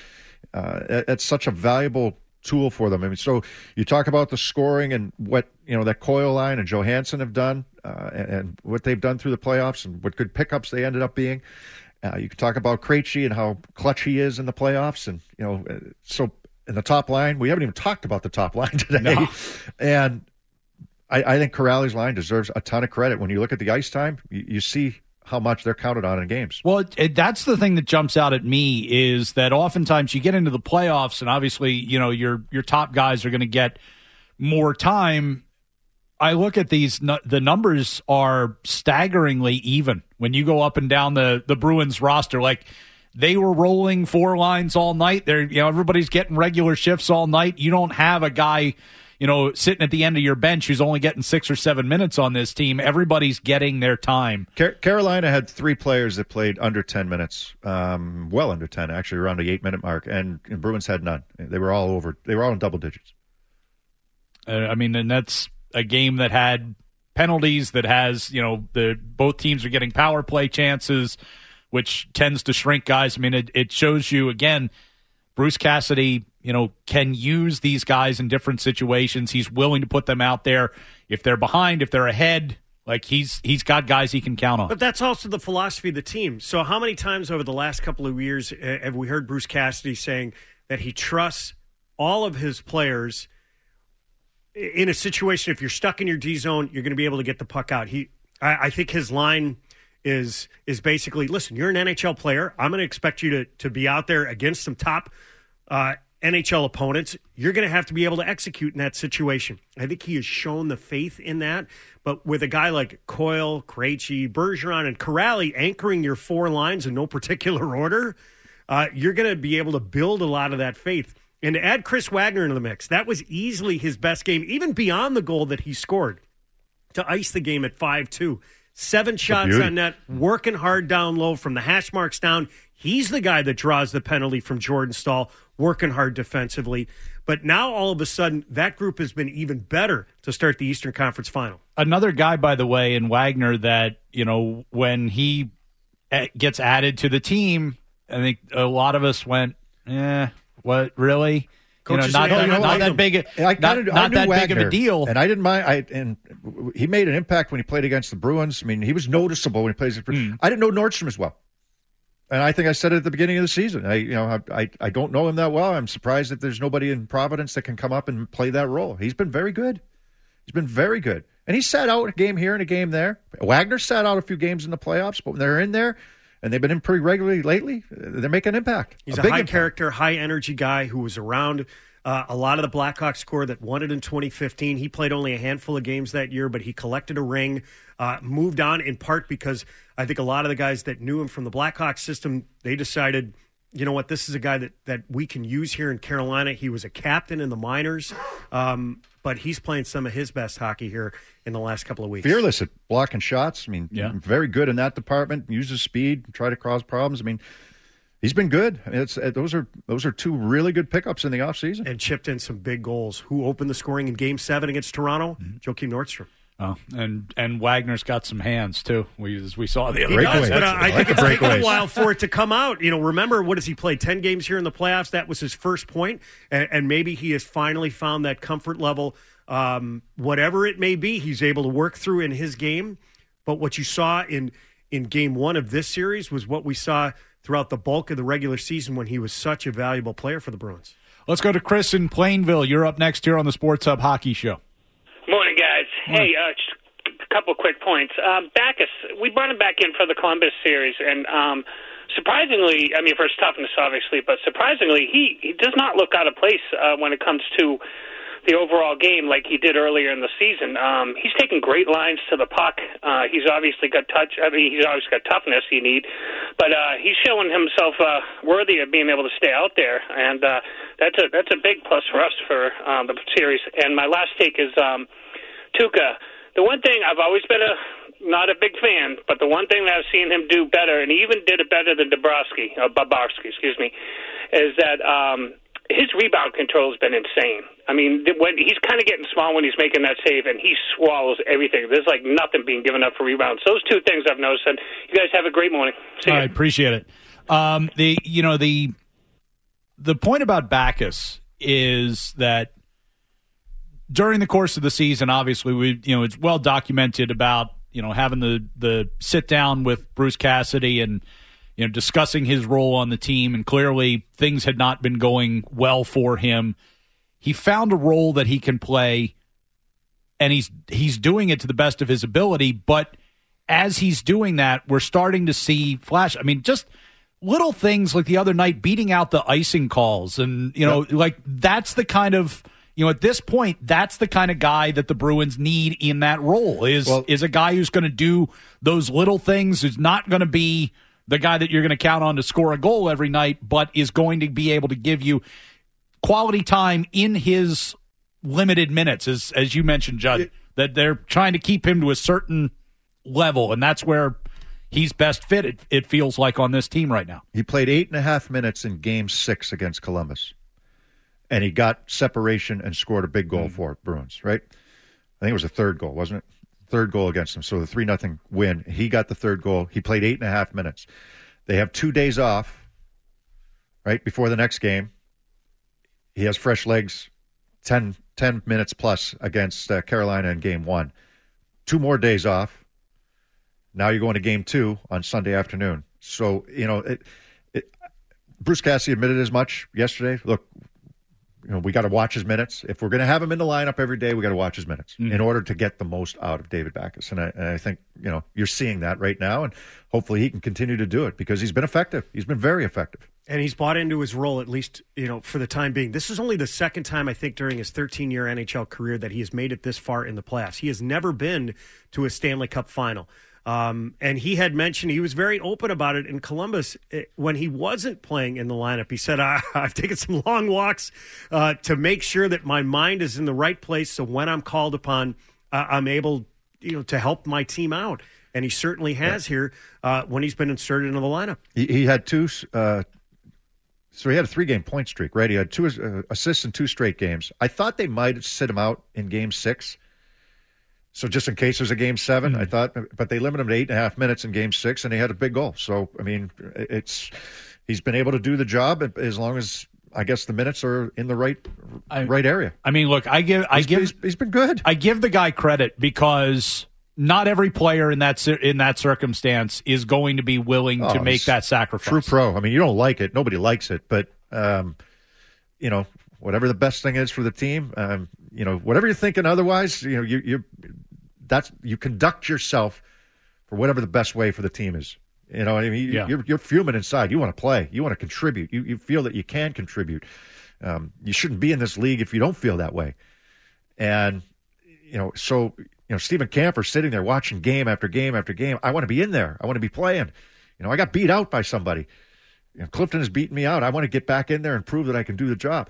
uh, it's such a valuable tool for them. I mean, so you talk about the scoring and what, you know, that Coyle line and Johansson have done uh, and, and what they've done through the playoffs and what good pickups they ended up being. Uh, you can talk about Krejci and how clutch he is in the playoffs. And, you know, so in the top line, we haven't even talked about the top line today. No. And I, I think Corrali's line deserves a ton of credit. When you look at the ice time, you, you see how much they're counted on in games. Well, it, it, that's the thing that jumps out at me is that oftentimes you get into the playoffs and obviously, you know, your your top guys are going to get more time. I look at these, the numbers are staggeringly even when you go up and down the, the Bruins roster. Like they were rolling four lines all night. They're, you know, everybody's getting regular shifts all night. You don't have a guy, you know, sitting at the end of your bench who's only getting six or seven minutes on this team. Everybody's getting their time. Car- Carolina had three players that played under ten minutes, um, well under ten, actually around the eight-minute mark, and, and Bruins had none. They were all over. They were all in double digits. Uh, I mean, and that's a game that had penalties, that has, you know, the both teams are getting power play chances, which tends to shrink guys. I mean, it, it shows you, again, Bruce Cassidy, you know, can use these guys in different situations. He's willing to put them out there. If they're behind, if they're ahead, like he's he's got guys he can count on. But that's also the philosophy of the team. So how many times over the last couple of years uh, have we heard Bruce Cassidy saying that he trusts all of his players in a situation? If you're stuck in your D zone, you're going to be able to get the puck out. He, I, I think his line is is basically, listen, you're an N H L player. I'm going to expect you to to be out there against some top uh, N H L opponents. You're going to have to be able to execute in that situation. I think he has shown the faith in that. But with a guy like Coyle, Krejci, Bergeron, and Corrali anchoring your four lines in no particular order, uh, you're going to be able to build a lot of that faith. And to add Chris Wagner into the mix, that was easily his best game, even beyond the goal that he scored, to ice the game at five two. Seven shots on net, working hard down low from the hash marks down. He's the guy that draws the penalty from Jordan Staal, working hard defensively. But now all of a sudden, that group has been even better to start the Eastern Conference Final. Another guy, by the way, in Wagner that, you know, when he gets added to the team, I think a lot of us went, eh, what, really? You know, not, not, not that big, a, I not, kinda, not I that Wagner, big of a deal. And I didn't mind. I and he made an impact when he played against the Bruins. I mean, he was noticeable when he plays. Mm. I didn't know Nordstrom as well, and I think I said it at the beginning of the season. I, you know, I, I I don't know him that well. I'm surprised that there's nobody in Providence that can come up and play that role. He's been very good. He's been very good, and he sat out a game here and a game there. Wagner sat out a few games in the playoffs, but when they're in there, and they've been in pretty regularly lately, they're making an impact. He's a, a high impact. character, high energy guy who was around uh, a lot of the Blackhawks core that won it in twenty fifteen. He played only a handful of games that year, but he collected a ring, uh, moved on in part because I think a lot of the guys that knew him from the Blackhawks system, they decided, you know what, this is a guy that, that we can use here in Carolina. He was a captain in the minors, um, but he's playing some of his best hockey here in the last couple of weeks. Fearless at blocking shots. I mean, yeah. very good in that department. Uses speed, try to cause problems. I mean, he's been good. I mean, it's, those are those are two really good pickups in the offseason. And chipped in some big goals. Who opened the scoring in Game seven against Toronto? Mm-hmm. Joakim Nordstrom. Oh, and and Wagner's got some hands, too, we, as we saw the other he night. Does, but uh, I think it's taken a while for it to come out. You know, remember, what has he played? ten games here in the playoffs? That was his first point, and, and maybe he has finally found that comfort level. Um, whatever it may be, he's able to work through in his game. But what you saw in, in game one of this series was what we saw throughout the bulk of the regular season when he was such a valuable player for the Bruins. Let's go to Chris in Plainville. You're up next here on the Sports Hub Hockey Show. Morning, guys. Morning. Hey, uh, just a couple quick points. Um, Backes, we brought him back in for the Columbus series, and um, surprisingly, I mean, for his toughness, obviously, but surprisingly, he, he does not look out of place uh, when it comes to the overall game like he did earlier in the season. Um, he's taking great lines to the puck. Uh, he's obviously got touch. I mean, he's obviously got toughness you need, but uh, he's showing himself uh, worthy of being able to stay out there, and uh, that's a that's a big plus for us for uh, the series. And my last take is um, Tuukka. The one thing I've always been a not a big fan, but the one thing that I've seen him do better, and he even did it better than Bobrovsky, uh, Bobrovsky, excuse me, is that um, his rebound control has been insane. I mean, when he's kind of getting small when he's making that save, and he swallows everything. There's like nothing being given up for rebounds. Those two things I've noticed. And you guys have a great morning. See I appreciate it. Um, the you know the the point about Backes is that during the course of the season, obviously, we you know it's well documented about you know having the the sit down with Bruce Cassidy and you know discussing his role on the team, and clearly things had not been going well for him. He found a role that he can play and he's he's doing it to the best of his ability. But as he's doing that, we're starting to see flash. I mean, just little things like the other night, beating out the icing calls, and you know, yep. like that's the kind of. You know, at this point, that's the kind of guy that the Bruins need in that role, is well, is a guy who's going to do those little things, who's not going to be the guy that you're going to count on to score a goal every night, but is going to be able to give you quality time in his limited minutes, as, as you mentioned, Judd, it, that they're trying to keep him to a certain level, and that's where he's best fit, it, it feels like, on this team right now. He played eight and a half minutes in Game six against Columbus. And he got separation and scored a big goal mm. for Bruins, right? I think it was the third goal, wasn't it? Third goal against them. So the three nothing win. He got the third goal. He played eight and a half minutes. They have two days off, right, before the next game. He has fresh legs, ten, ten minutes plus against uh, Carolina in game one. Two more days off. Now you're going to game two on Sunday afternoon. So, you know, it, it, Bruce Cassidy admitted as much yesterday. Look, You know, we got to watch his minutes. If we're going to have him in the lineup every day, we got to watch his minutes mm-hmm. in order to get the most out of David Backes. And I, and I think, you know, you're seeing that right now, and hopefully he can continue to do it because he's been effective. He's been very effective. And he's bought into his role, at least, you know, for the time being. This is only the second time, I think, during his thirteen-year N H L career that he has made it this far in the playoffs. He has never been to a Stanley Cup final. Um, and he had mentioned, he was very open about it in Columbus when he wasn't playing in the lineup. He said, I, I've taken some long walks uh, to make sure that my mind is in the right place. So when I'm called upon, uh, I'm able, you know, to help my team out. And he certainly has yeah. here uh, when he's been inserted into the lineup. He, he had two, uh, so he had a three-game point streak, right? He had two uh, assists in two straight games. I thought they might sit him out in game six. So just in case there's a game seven, mm-hmm. I thought, but they limited him to eight and a half minutes in game six, and he had a big goal. So, I mean, it's he's been able to do the job as long as, I guess, the minutes are in the right I, right area. I mean, look, I give, I he's, give, he's, he's been good. I give the guy credit because not every player in that in that circumstance is going to be willing oh, to make that sacrifice. True pro. I mean, you don't like it. Nobody likes it, but um, you know, whatever the best thing is for the team, um, you know, whatever you're thinking otherwise, you know, you you that's you conduct yourself for whatever the best way for the team is. You know, I mean, you, yeah. you're you're fuming inside. You want to play. You want to contribute. You you feel that you can contribute. Um, you shouldn't be in this league if you don't feel that way. And you know, so you know, Stephen Kampfer sitting there watching game after game after game. I want to be in there. I want to be playing. You know, I got beat out by somebody. You know, Clifton has beaten me out. I want to get back in there and prove that I can do the job.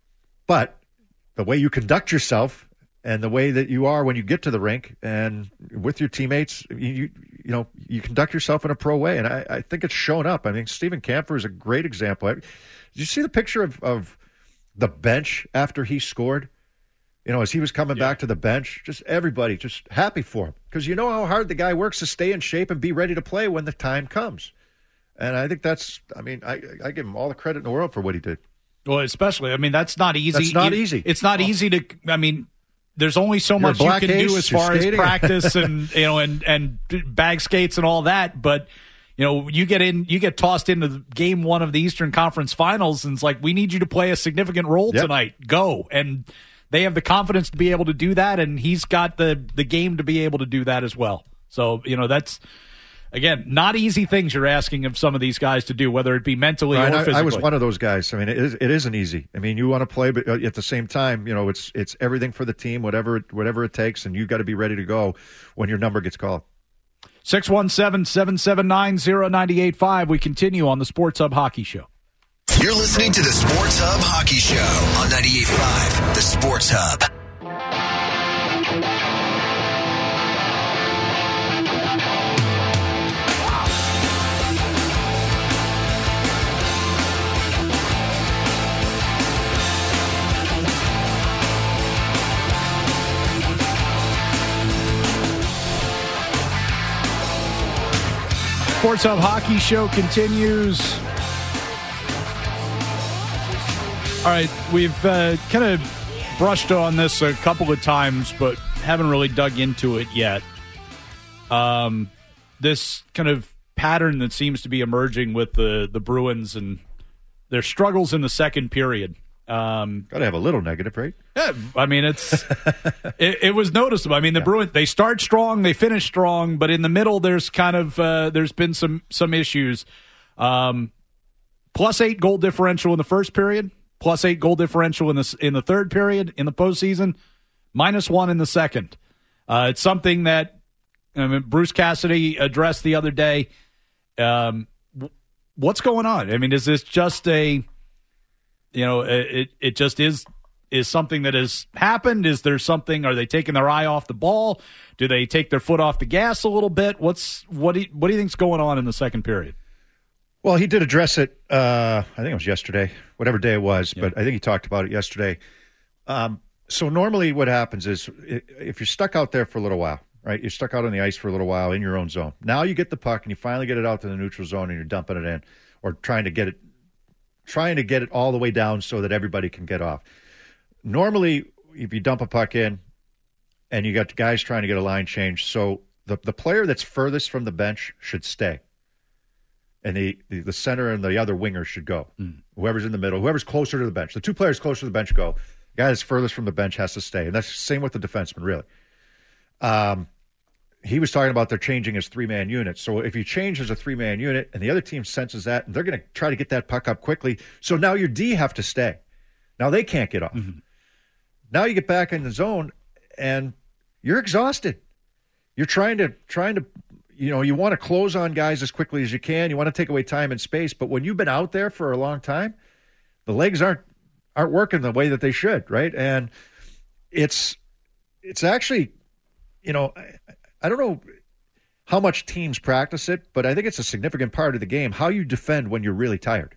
But the way you conduct yourself and the way that you are when you get to the rink and with your teammates, you you, you know, you conduct yourself in a pro way. And I, I think it's shown up. I mean, Stephen Kampfer is a great example. Did you see the picture of, of the bench after he scored? You know, as he was coming yeah. back to the bench, just everybody just happy for him. Because you know how hard the guy works to stay in shape and be ready to play when the time comes. And I think that's, I mean, I, I give him all the credit in the world for what he did. Well, especially, I mean, that's not easy. That's not it, easy. It's not oh. easy to, I mean, there's only so You're much you can ace, do as far skating. as practice and, you know, and, and bag skates and all that. But, you know, you get in, you get tossed into the game one of the Eastern Conference Finals, and it's like, we need you to play a significant role yep. tonight. Go. And they have the confidence to be able to do that, and he's got the, the game to be able to do that as well. So, you know, that's, again, not easy things you're asking of some of these guys to do, whether it be mentally right, or physically. I, I was one of those guys. I mean, it, is, it isn't easy. I mean, you want to play, but at the same time, you know, it's it's everything for the team, whatever it, whatever it takes, and you've got to be ready to go when your number gets called. six one seven, seven seven nine, zero nine eight five. We continue on the Sports Hub Hockey Show. You're listening to the Sports Hub Hockey Show on ninety-eight point five, the Sports Hub. Sports Hub Hockey Show continues. All right, we've uh, kind of brushed on this a couple of times, but haven't really dug into it yet. Um, this kind of pattern that seems to be emerging with the, the Bruins and their struggles in the second period. Um, Got to have a little negative, right? Yeah, I mean, it's it, it was noticeable. I mean, the yeah. Bruins, they start strong, they finish strong, but in the middle, there's kind of uh, there's been some some issues. Um, plus eight goal differential in the first period, plus eight goal differential in the in the third period in the postseason, minus one in the second. Uh, it's something that I mean, Bruce Cassidy addressed the other day. Um, what's going on? I mean, is this just a You know, it it just is is something that has happened. Is there something? Are they taking their eye off the ball? Do they take their foot off the gas a little bit? What's what do you, what do you think's going on in the second period? Well, he did address it. Uh, I think it was yesterday, whatever day it was, yeah. but I think he talked about it yesterday. Um, so normally, what happens is if you're stuck out there for a little while, right? You're stuck out on the ice for a little while in your own zone. Now you get the puck and you finally get it out to the neutral zone and you're dumping it in or trying to get it. trying to get it all the way down so that everybody can get off. Normally, if you dump a puck in and you got guys trying to get a line change, so the, the player that's furthest from the bench should stay. And the, the, the center and the other winger should go. Mm. Whoever's in the middle, whoever's closer to the bench. The two players closer to the bench go. The guy that's furthest from the bench has to stay. And that's the same with the defenseman, really. Um, he was talking about they're changing his three-man unit. So if you change as a three-man unit and the other team senses that, and they're going to try to get that puck up quickly, so now your D have to stay. Now they can't get off. Mm-hmm. Now you get back in the zone, and you're exhausted. You're trying to, trying to, you know, you want to close on guys as quickly as you can. You want to take away time and space. But when you've been out there for a long time, the legs aren't aren't working the way that they should, right? And it's it's actually, you know, I, I don't know how much teams practice it, but I think it's a significant part of the game, how you defend when you're really tired.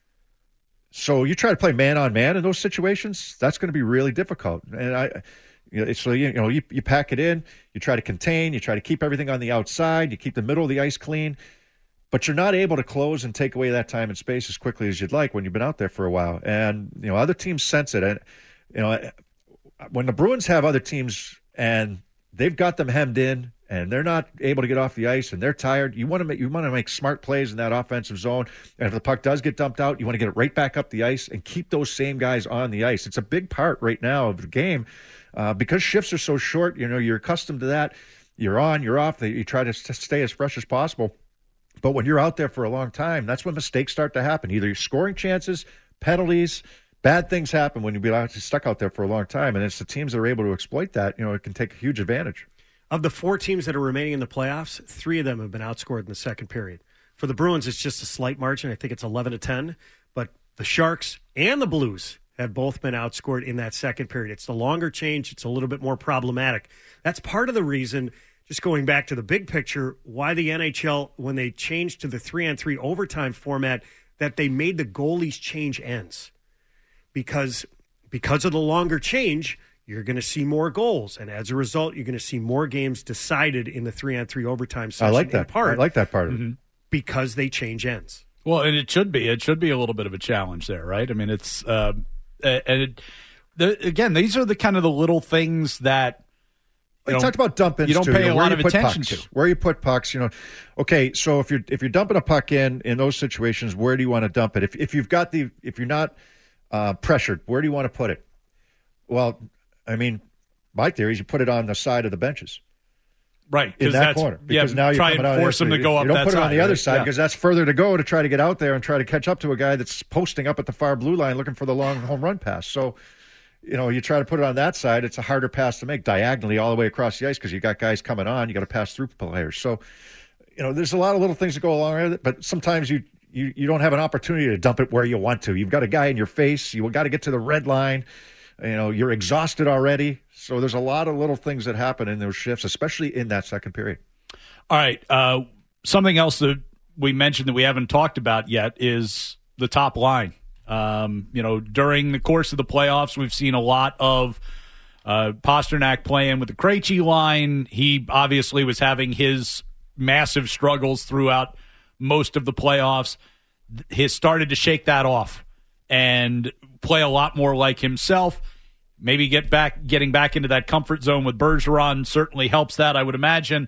So you try to play man-on-man in those situations, that's going to be really difficult. And I, you know, so you know, you, you pack it in, you try to contain, you try to keep everything on the outside, you keep the middle of the ice clean, but you're not able to close and take away that time and space as quickly as you'd like when you've been out there for a while. And, you know, other teams sense it. And, you know, when the Bruins have other teams and they've got them hemmed in and they're not able to get off the ice and they're tired, you want to make you want to make smart plays in that offensive zone. And if the puck does get dumped out, you want to get it right back up the ice and keep those same guys on the ice. It's a big part right now of the game uh, because shifts are so short. You know, you're accustomed to that. You're on, you're off. You try to stay as fresh as possible. But when you're out there for a long time, that's when mistakes start to happen. Either you're scoring chances, penalties, bad things happen when you're stuck out there for a long time. And it's the teams that are able to exploit that, you know, it can take a huge advantage. Of the four teams that are remaining in the playoffs, three of them have been outscored in the second period. For the Bruins, it's just a slight margin. I think it's eleven to ten. But the Sharks and the Blues have both been outscored in that second period. It's the longer change. It's a little bit more problematic. That's part of the reason, just going back to the big picture, why the N H L, when they changed to the three-on-three overtime format, that they made the goalies change ends. Because, because of the longer change, you're going to see more goals. And as a result, you're going to see more games decided in the three-on-three overtime session. I like that part. I like that part of mm-hmm. it. Because they change ends. Well, and it should be. It should be a little bit of a challenge there, right? I mean, it's uh, and it, the, again, these are the kind of the little things that you, you talked about dumping. You don't too, pay you know, a lot of attention pucks, to where you put pucks. You know, okay. So if you're if you're dumping a puck in in those situations, where do you want to dump it? If if you've got the if you're not uh, pressured, where do you want to put it? Well, I mean, my theory is you put it on the side of the benches. Right, in that corner. Because yeah, now you're try coming and out force them to go up You don't that put it side, on the other right? side yeah. because that's further to go to try to get out there and try to catch up to a guy that's posting up at the far blue line looking for the long home run pass. So, you know, you try to put it on that side, it's a harder pass to make diagonally all the way across the ice because you got guys coming on, you got to pass through players. So, you know, there's a lot of little things that go along with it, but sometimes you, you, you don't have an opportunity to dump it where you want to. You've got a guy in your face, you got to get to the red line. You know, you're exhausted already. So there's a lot of little things that happen in those shifts, especially in that second period. All right. Uh, something else that we mentioned that we haven't talked about yet is the top line. Um, you know, during the course of the playoffs, we've seen a lot of uh, Pasternak playing with the Krejci line. He obviously was having his massive struggles throughout most of the playoffs. He started to shake that off and play a lot more like himself. Maybe get back, getting back into that comfort zone with Bergeron certainly helps that, I would imagine.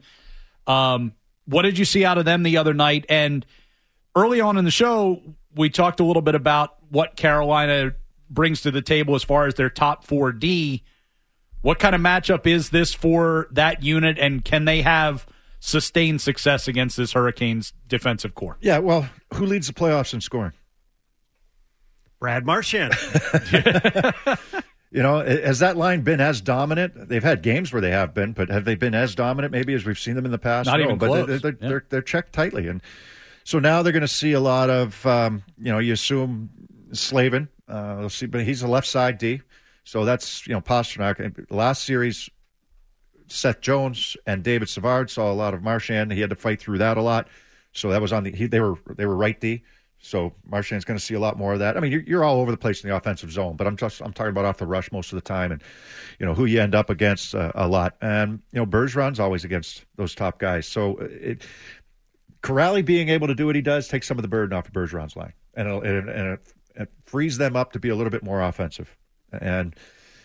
Um, what did you see out of them the other night? And early on in the show, we talked a little bit about what Carolina brings to the table as far as their top four D. What kind of matchup is this for that unit, and can they have sustained success against this Hurricanes defensive core? Yeah, well, who leads the playoffs in scoring? Brad Marchand. You know, has that line been as dominant? They've had games where they have been, but have they been as dominant maybe as we've seen them in the past? Not no, even but close. They're, they're, yeah. they're, they're checked tightly. And so now they're going to see a lot of, um, you know, you assume Slavin. Uh, we'll see, but he's a left side D. So that's, you know, Pasternak. Last series, Seth Jones and David Savard saw a lot of Marchand. He had to fight through that a lot. So that was on the, he, they were, they were right D. So Marchand's going to see a lot more of that. I mean, you're, you're all over the place in the offensive zone, but I'm just I'm talking about off the rush most of the time, and you know who you end up against uh, a lot. And you know Bergeron's always against those top guys. So it, Corrali being able to do what he does takes some of the burden off of Bergeron's line, and it, and, and it, it frees them up to be a little bit more offensive. And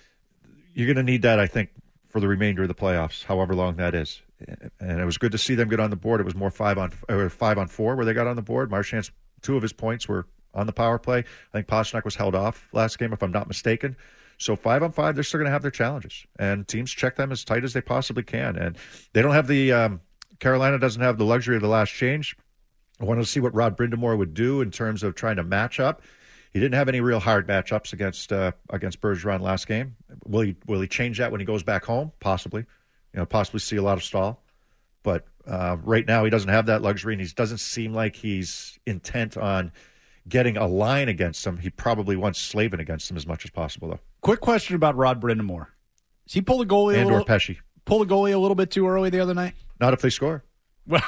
you're going to need that, I think, for the remainder of the playoffs, however long that is. And it was good to see them get on the board. It was more five on or five on four where they got on the board. Marchand's two of his points were on the power play. I think Pasternak was held off last game, if I'm not mistaken. So five on five, they're still going to have their challenges, and teams check them as tight as they possibly can. And they don't have the um, Carolina doesn't have the luxury of the last change. I wanted to see what Rod Brind'Amour would do in terms of trying to match up. He didn't have any real hard matchups against uh, against Bergeron last game. Will he will he change that when he goes back home? Possibly. You know, possibly see a lot of stall. But uh, right now he doesn't have that luxury, and he doesn't seem like he's intent on getting a line against him. He probably wants Slavin against him as much as possible, though. Quick question about Rod Brind'Amour. Does he pull the goalie and a little, or Pesci. Pull the goalie a little bit too early the other night? Not if they score. Well,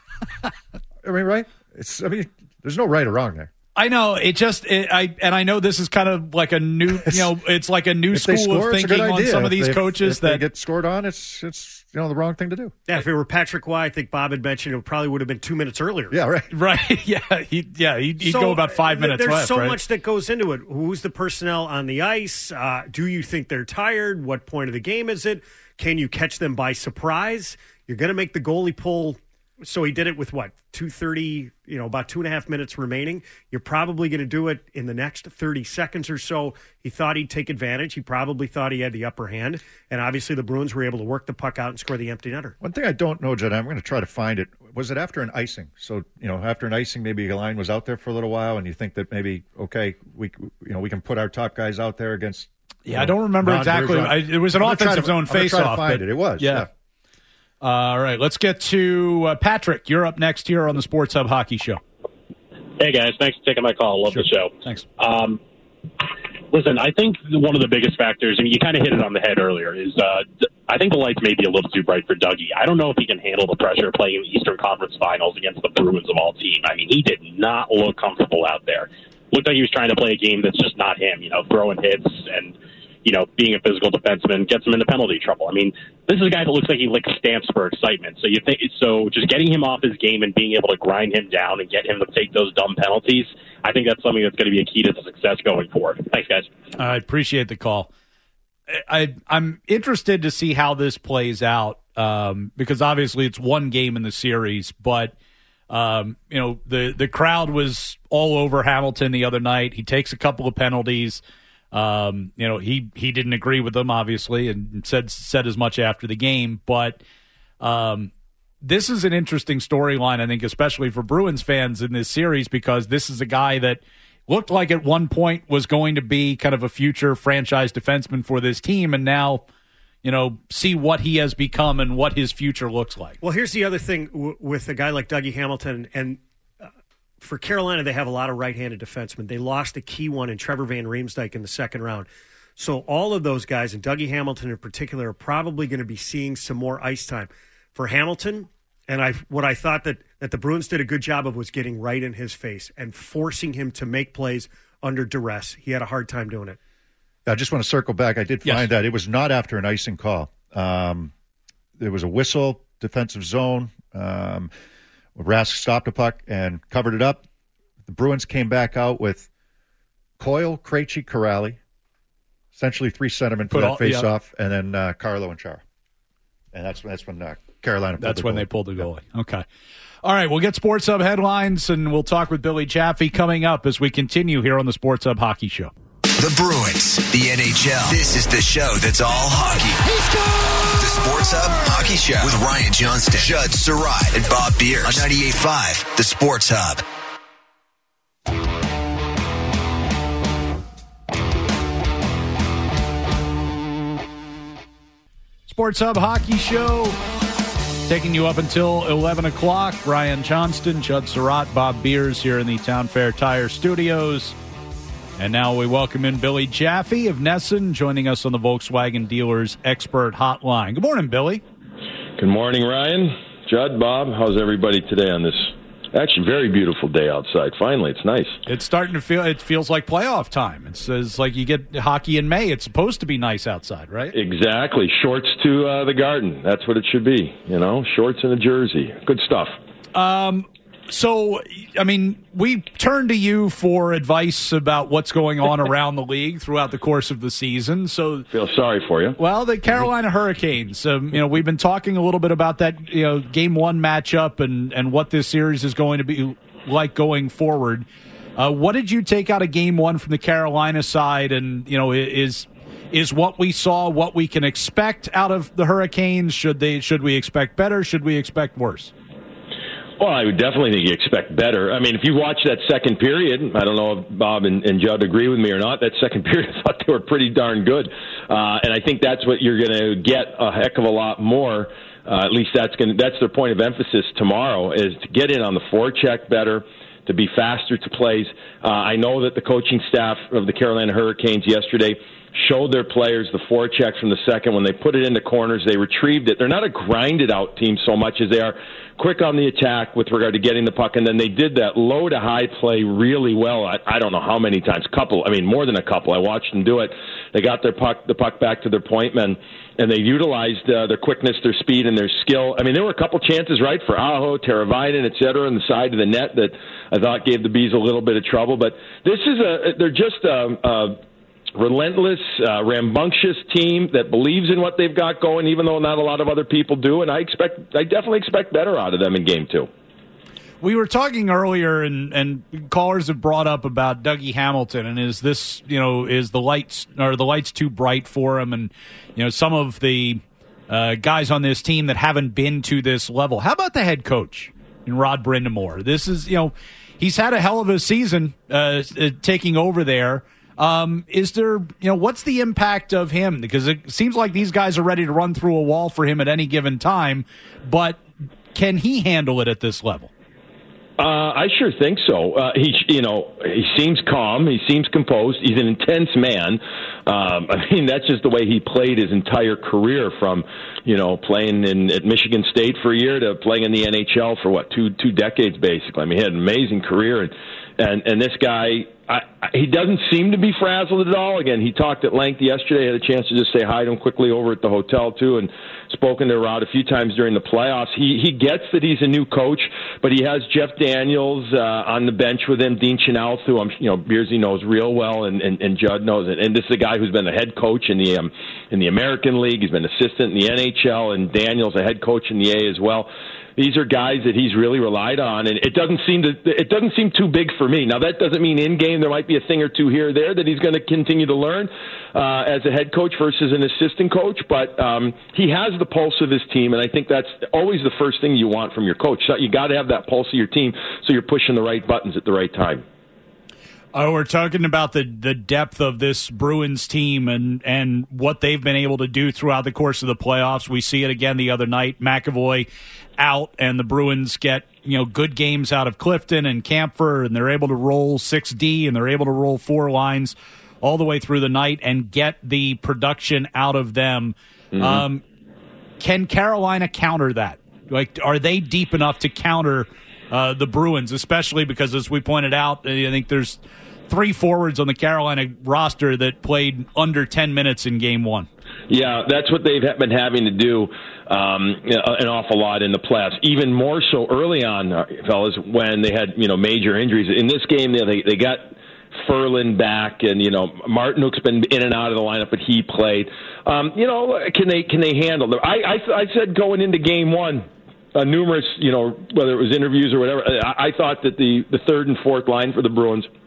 I mean, right? It's. I mean, there's no right or wrong there. I know it just it, I and I know this is kind of like a new you know it's like a new school score, of thinking on some of these if, coaches if that they get scored on. It's it's you know the wrong thing to do. Yeah, if it were Patrick Waugh, I think Bob had mentioned it probably would have been two minutes earlier. Yeah, right, right. Yeah, he yeah he'd, he'd so, go about five minutes There's left. so right? much that goes into it. Who's the personnel on the ice? Uh, do you think they're tired? What point of the game is it? Can you catch them by surprise? You're going to make the goalie pull. So he did it with what, two thirty, you know, about two and a half minutes remaining. You're probably going to do it in the next thirty seconds or so. He thought he'd take advantage. He probably thought he had the upper hand. And obviously the Bruins were able to work the puck out and score the empty netter. One thing I don't know, Jed, I'm going to try to find it. Was it after an icing? So, you know, after an icing, maybe a line was out there for a little while, and you think that maybe, okay, we, you know, we can put our top guys out there against. Yeah, know, I don't remember Ron exactly. I, it was an I'm offensive to, zone face-off. But it. it was, yeah. yeah. Uh, all right, let's get to uh, Patrick. You're up next here on the Sports Hub Hockey Show. Hey, guys. Thanks for taking my call. Love sure. the show. Thanks. Um, listen, I think one of the biggest factors, I mean, you kind of hit it on the head earlier, is uh, I think the lights may be a little too bright for Dougie. I don't know if he can handle the pressure of playing in the Eastern Conference Finals against the Bruins of all team. I mean, he did not look comfortable out there. Looked like he was trying to play a game that's just not him, you know, throwing hits and you know, being a physical defenseman gets him into penalty trouble. I mean, this is a guy that looks like he licks stamps for excitement. So you think so just getting him off his game and being able to grind him down and get him to take those dumb penalties, I think that's something that's going to be a key to the success going forward. Thanks, guys. I appreciate the call. I, I'm interested to see how this plays out um, because obviously it's one game in the series, but um, you know, the, the crowd was all over Hamilton the other night. He takes a couple of penalties. Um, you know, he, he didn't agree with them, obviously, and said said as much after the game. But um, this is an interesting storyline, I think, especially for Bruins fans in this series, because this is a guy that looked like at one point was going to be kind of a future franchise defenseman for this team, and now, you know, see what he has become and what his future looks like. Well, here's the other thing w- with a guy like Dougie Hamilton, and for Carolina, they have a lot of right-handed defensemen. They lost a key one in Trevor Van Riemsdyk in the second round. So all of those guys, and Dougie Hamilton in particular, are probably going to be seeing some more ice time. For Hamilton, and I, what I thought that, that the Bruins did a good job of was getting right in his face and forcing him to make plays under duress. He had a hard time doing it. I just want to circle back. I did find yes. that it was not after an icing call. Um, there was a whistle, defensive zone. Um Rask stopped a puck and covered it up. The Bruins came back out with Coyle, Krejci, Corrali, essentially three centermen for that face-off, yeah. and then uh, Carlo and Chara. And that's, that's when uh, Carolina pulled That's the when goalie. they pulled the goalie. Yeah. Okay. All right, we'll get Sports Hub headlines, and we'll talk with Billy Chaffee coming up as we continue here on the Sports Hub Hockey Show. The Bruins, the N H L. This is the show that's all hockey. The Sports Hub Hockey Show with Ryan Johnston, Judd Surratt, and Bob Beers on ninety-eight point five, The Sports Hub. Sports Hub Hockey Show, taking you up until eleven o'clock. Ryan Johnston, Judd Surratt, Bob Beers here in the Town Fair Tire Studios. And now we welcome in Billy Jaffe of Nesson, joining us on the Volkswagen Dealers Expert Hotline. Good morning, Billy. Good morning, Ryan. Judd, Bob, how's everybody today on this actually very beautiful day outside? Finally, it's nice. It's starting to feel, it feels like playoff time. It's, it's like you get hockey in May. It's supposed to be nice outside, right? Exactly. Shorts to uh, the garden. That's what it should be, you know, shorts and a jersey. Good stuff. Um, so, I mean, we turn to you for advice about what's going on around the league throughout the course of the season. So, feel sorry for you. Well, the Carolina Hurricanes, um, you know, we've been talking a little bit about that, you know, game one matchup and, and what this series is going to be like going forward. Uh, what did you take out of game one from the Carolina side? And, you know, is is what we saw what we can expect out of the Hurricanes? Should they should we expect better? Should we expect worse? Well, I would definitely think you expect better. I mean, if you watch that second period, I don't know if Bob and, and Judd agree with me or not, that second period I thought they were pretty darn good. Uh, and I think that's what you're going to get a heck of a lot more. Uh, at least that's going that's their point of emphasis tomorrow, is to get in on the forecheck better, to be faster to plays. Uh, I know that the coaching staff of the Carolina Hurricanes yesterday showed their players the forecheck from the second. When they put it into corners, they retrieved it. They're not a grinded-out team so much as they are quick on the attack with regard to getting the puck, and then they did that low-to-high play really well. I, I don't know how many times, couple, I mean, more than a couple. I watched them do it. They got their puck, the puck back to their point men, and they utilized uh, their quickness, their speed, and their skill. I mean, there were a couple chances, right, for Aho, Teravainen, et cetera, on the side of the net that I thought gave the Bees a little bit of trouble. But this is a, they're just a, a relentless, uh, rambunctious team that believes in what they've got going, even though not a lot of other people do. And I expect, I definitely expect better out of them in game two. We were talking earlier, and, and callers have brought up about Dougie Hamilton, and is this, you know, is the lights are the lights too bright for him? And you know, some of the uh, guys on this team that haven't been to this level. How about the head coach, in Rod Brind'Amour? This is, you know, he's had a hell of a season uh, taking over there. Um, is there, you know, what's the impact of him? Because it seems like these guys are ready to run through a wall for him at any given time, but can he handle it at this level? Uh, I sure think so. Uh, he, you know, he seems calm. He seems composed. He's an intense man. Um, I mean, that's just the way he played his entire career, from, you know, playing in at Michigan State for a year to playing in the N H L for what two two decades basically. I mean, he had an amazing career, and and and this guy, I, I, he doesn't seem to be frazzled at all. Again, he talked at length yesterday. I had a chance to just say hi to him quickly over at the hotel too, and spoken to Rod a few times during the playoffs. He he gets that he's a new coach, but he has Jeff Daniels uh, on the bench with him, Dean Chenoweth, who I'm, you know, Beersy knows real well, and, and, and Judd knows it. And this is a guy who's been a head coach in the um, in the American League. He's been assistant in the N H L, and Daniels a head coach in the A as well. These are guys that he's really relied on, and it doesn't seem to it doesn't seem too big for me. Now, that doesn't mean in game there might be a thing or two here or there that he's going to continue to learn uh, as a head coach versus an assistant coach, but um, he has the pulse of his team, and I think that's always the first thing you want from your coach. So you got to have that pulse of your team, so you're pushing the right buttons at the right time. Oh, we're talking about the, the depth of this Bruins team and, and what they've been able to do throughout the course of the playoffs. We see it again the other night. McAvoy out, and the Bruins get, you know, good games out of Clifton and Kampfer, and they're able to roll six D, and they're able to roll four lines all the way through the night and get the production out of them. Mm-hmm. Um, can Carolina counter that? Like, are they deep enough to counter Uh, the Bruins, especially because, as we pointed out, I think there's three forwards on the Carolina roster that played under ten minutes in game one. Yeah, that's what they've been having to do um, an awful lot in the playoffs. Even more so early on, fellas, when they had, you know, major injuries. In this game, they they got Ferland back, and, you know, Martinook's been in and out of the lineup, but he played. Um, you know, can they can they handle it? I, I I said going into game one, Uh, numerous, you know, whether it was interviews or whatever, I, I thought that the, the third and fourth line for the Bruins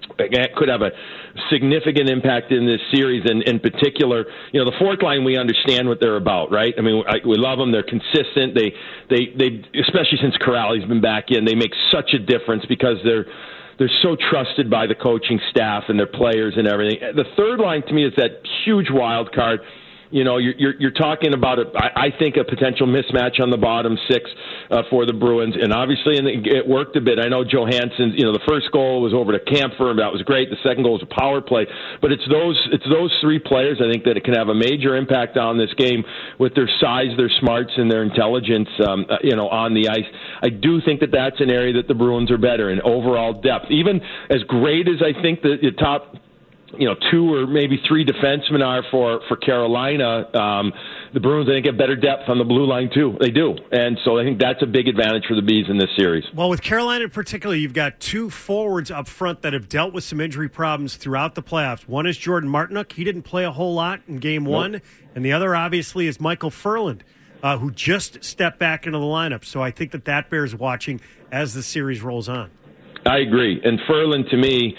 could have a significant impact in this series. And in particular, you know, the fourth line, we understand what they're about, right? I mean, I, we love them. They're consistent. They, they, they, especially since Corrali's been back in, they make such a difference because they're, they're so trusted by the coaching staff and their players and everything. The third line to me is that huge wild card. You know, you're, you're, you're talking about, a, I, I think, a potential mismatch on the bottom six uh, for the Bruins. And obviously and it worked a bit. I know Johansson, you know, the first goal was over to Kampfer, and that was great. The second goal was a power play. But it's those it's those three players, I think, that it can have a major impact on this game with their size, their smarts, and their intelligence, um, uh, you know, on the ice. I do think that that's an area that the Bruins are better in, overall depth. Even as great as I think the, the top you know, two or maybe three defensemen are for, for Carolina, um, the Bruins, I think, have better depth on the blue line, too. They do. And so I think that's a big advantage for the Bees in this series. Well, with Carolina in particular, you've got two forwards up front that have dealt with some injury problems throughout the playoffs. One is Jordan Martinook. He didn't play a whole lot in game one. Nope. And the other, obviously, is Michael Ferland, uh, who just stepped back into the lineup. So I think that that bears watching as the series rolls on. I agree. And Ferland, to me,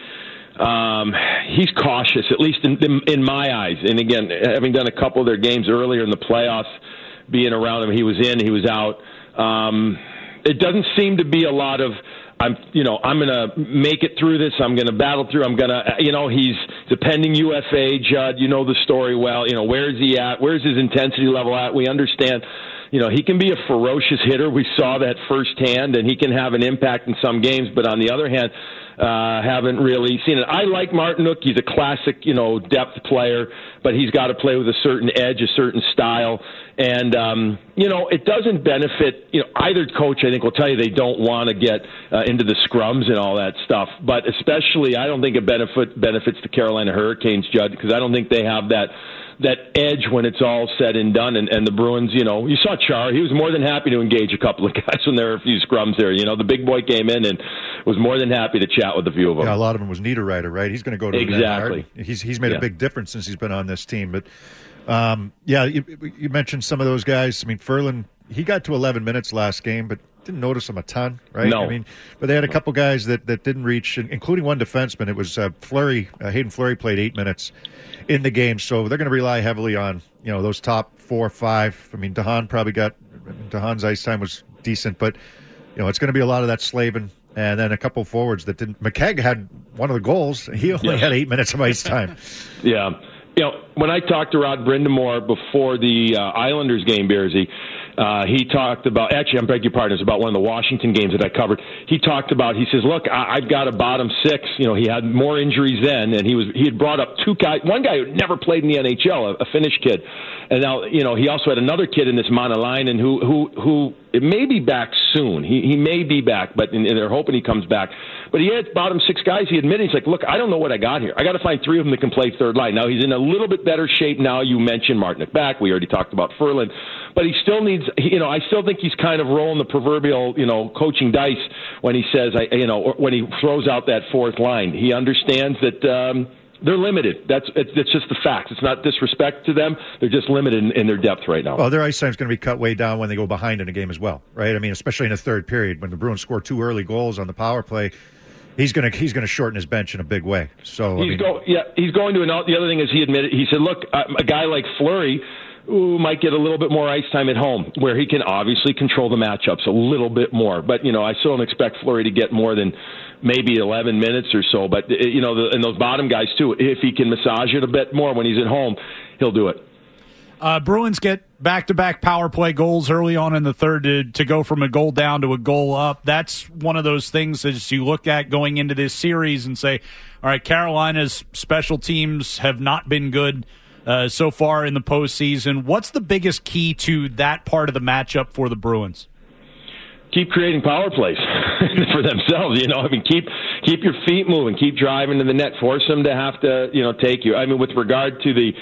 Um, he's cautious, at least in, in, in my eyes. And again, having done a couple of their games earlier in the playoffs, being around him, he was in, he was out. Um, it doesn't seem to be a lot of, I'm, you know, I'm going to make it through this. I'm going to battle through. I'm going to, you know, he's the pending U F A, Judd. You know the story well. You know, where is he at? Where's his intensity level at? We understand. You know, he can be a ferocious hitter. We saw that firsthand, and he can have an impact in some games. But on the other hand, uh, haven't really seen it. I like Martinook. He's a classic, you know, depth player, but he's got to play with a certain edge, a certain style. And, um, you know, it doesn't benefit, you know, either coach, I think, will tell you they don't want to get uh, into the scrums and all that stuff. But especially, I don't think it benefit, benefits the Carolina Hurricanes, Judd, because I don't think they have that that edge when it's all said and done. And, and the Bruins, you know, you saw Char. He was more than happy to engage a couple of guys when there were a few scrums there. You know, the big boy came in and was more than happy to chat with a few of them. Yeah, a lot of them was Niederreiter, right? He's going to go to exactly. the He's he's made yeah. a big difference since he's been on this team. But um, yeah, you, you mentioned some of those guys. I mean, Ferland, he got to eleven minutes last game, but didn't notice him a ton, right? No. I mean, but they had a couple guys that, that didn't reach, including one defenseman. It was uh, Fleury. Uh, Hayden Fleury played eight minutes in the game, so they're going to rely heavily on, you know, those top four or five. I mean, DeHaan probably got DeHaan's ice time was decent, but you know, it's going to be a lot of that Slavin, and then a couple forwards that didn't. McKegg had one of the goals. He only yeah. had eight minutes of ice time. yeah. You know, when I talked to Rod Brindamore before the uh, Islanders game, Bearsy, uh, he talked about, actually, I'm begging your pardon, it was about one of the Washington games that I covered. He talked about, he says, look, I, I've got a bottom six. You know, he had more injuries then, and he was he had brought up two guys, one guy who never played in the N H L, a, a Finnish kid. And now, you know, he also had another kid in this Monalainen who, who, who it may be back soon. He, he may be back, but and they're hoping he comes back. But he had bottom six guys. He admitted, he's like, look, I don't know what I got here. I got to find three of them that can play third line. Now, he's in a little bit better shape now. You mentioned Martinook back. We already talked about Ferland. But he still needs, you know, I still think he's kind of rolling the proverbial, you know, coaching dice when he says, I, you know, or when he throws out that fourth line. He understands that um, they're limited. That's it's, it's just the facts. It's not disrespect to them. They're just limited in, in their depth right now. Well, their ice time is going to be cut way down when they go behind in a game as well, right? I mean, especially in the third period when the Bruins score two early goals on the power play. He's going to he's going to shorten his bench in a big way. So he's I mean, go, yeah, he's going to. And the other thing is, he admitted, he said, look, a guy like Fleury ooh, might get a little bit more ice time at home, where he can obviously control the matchups a little bit more. But you know, I still don't expect Fleury to get more than maybe eleven minutes or so. But you know, the, and those bottom guys too, if he can massage it a bit more when he's at home, he'll do it. Uh, Bruins get back-to-back power play goals early on in the third to, to go from a goal down to a goal up. That's one of those things as you look at going into this series and say, all right, Carolina's special teams have not been good uh, so far in the postseason. What's the biggest key to that part of the matchup for the Bruins? Keep creating power plays for themselves. You know, I mean, keep keep your feet moving, keep driving to the net, force them to have to, you know, take you. I mean, with regard to the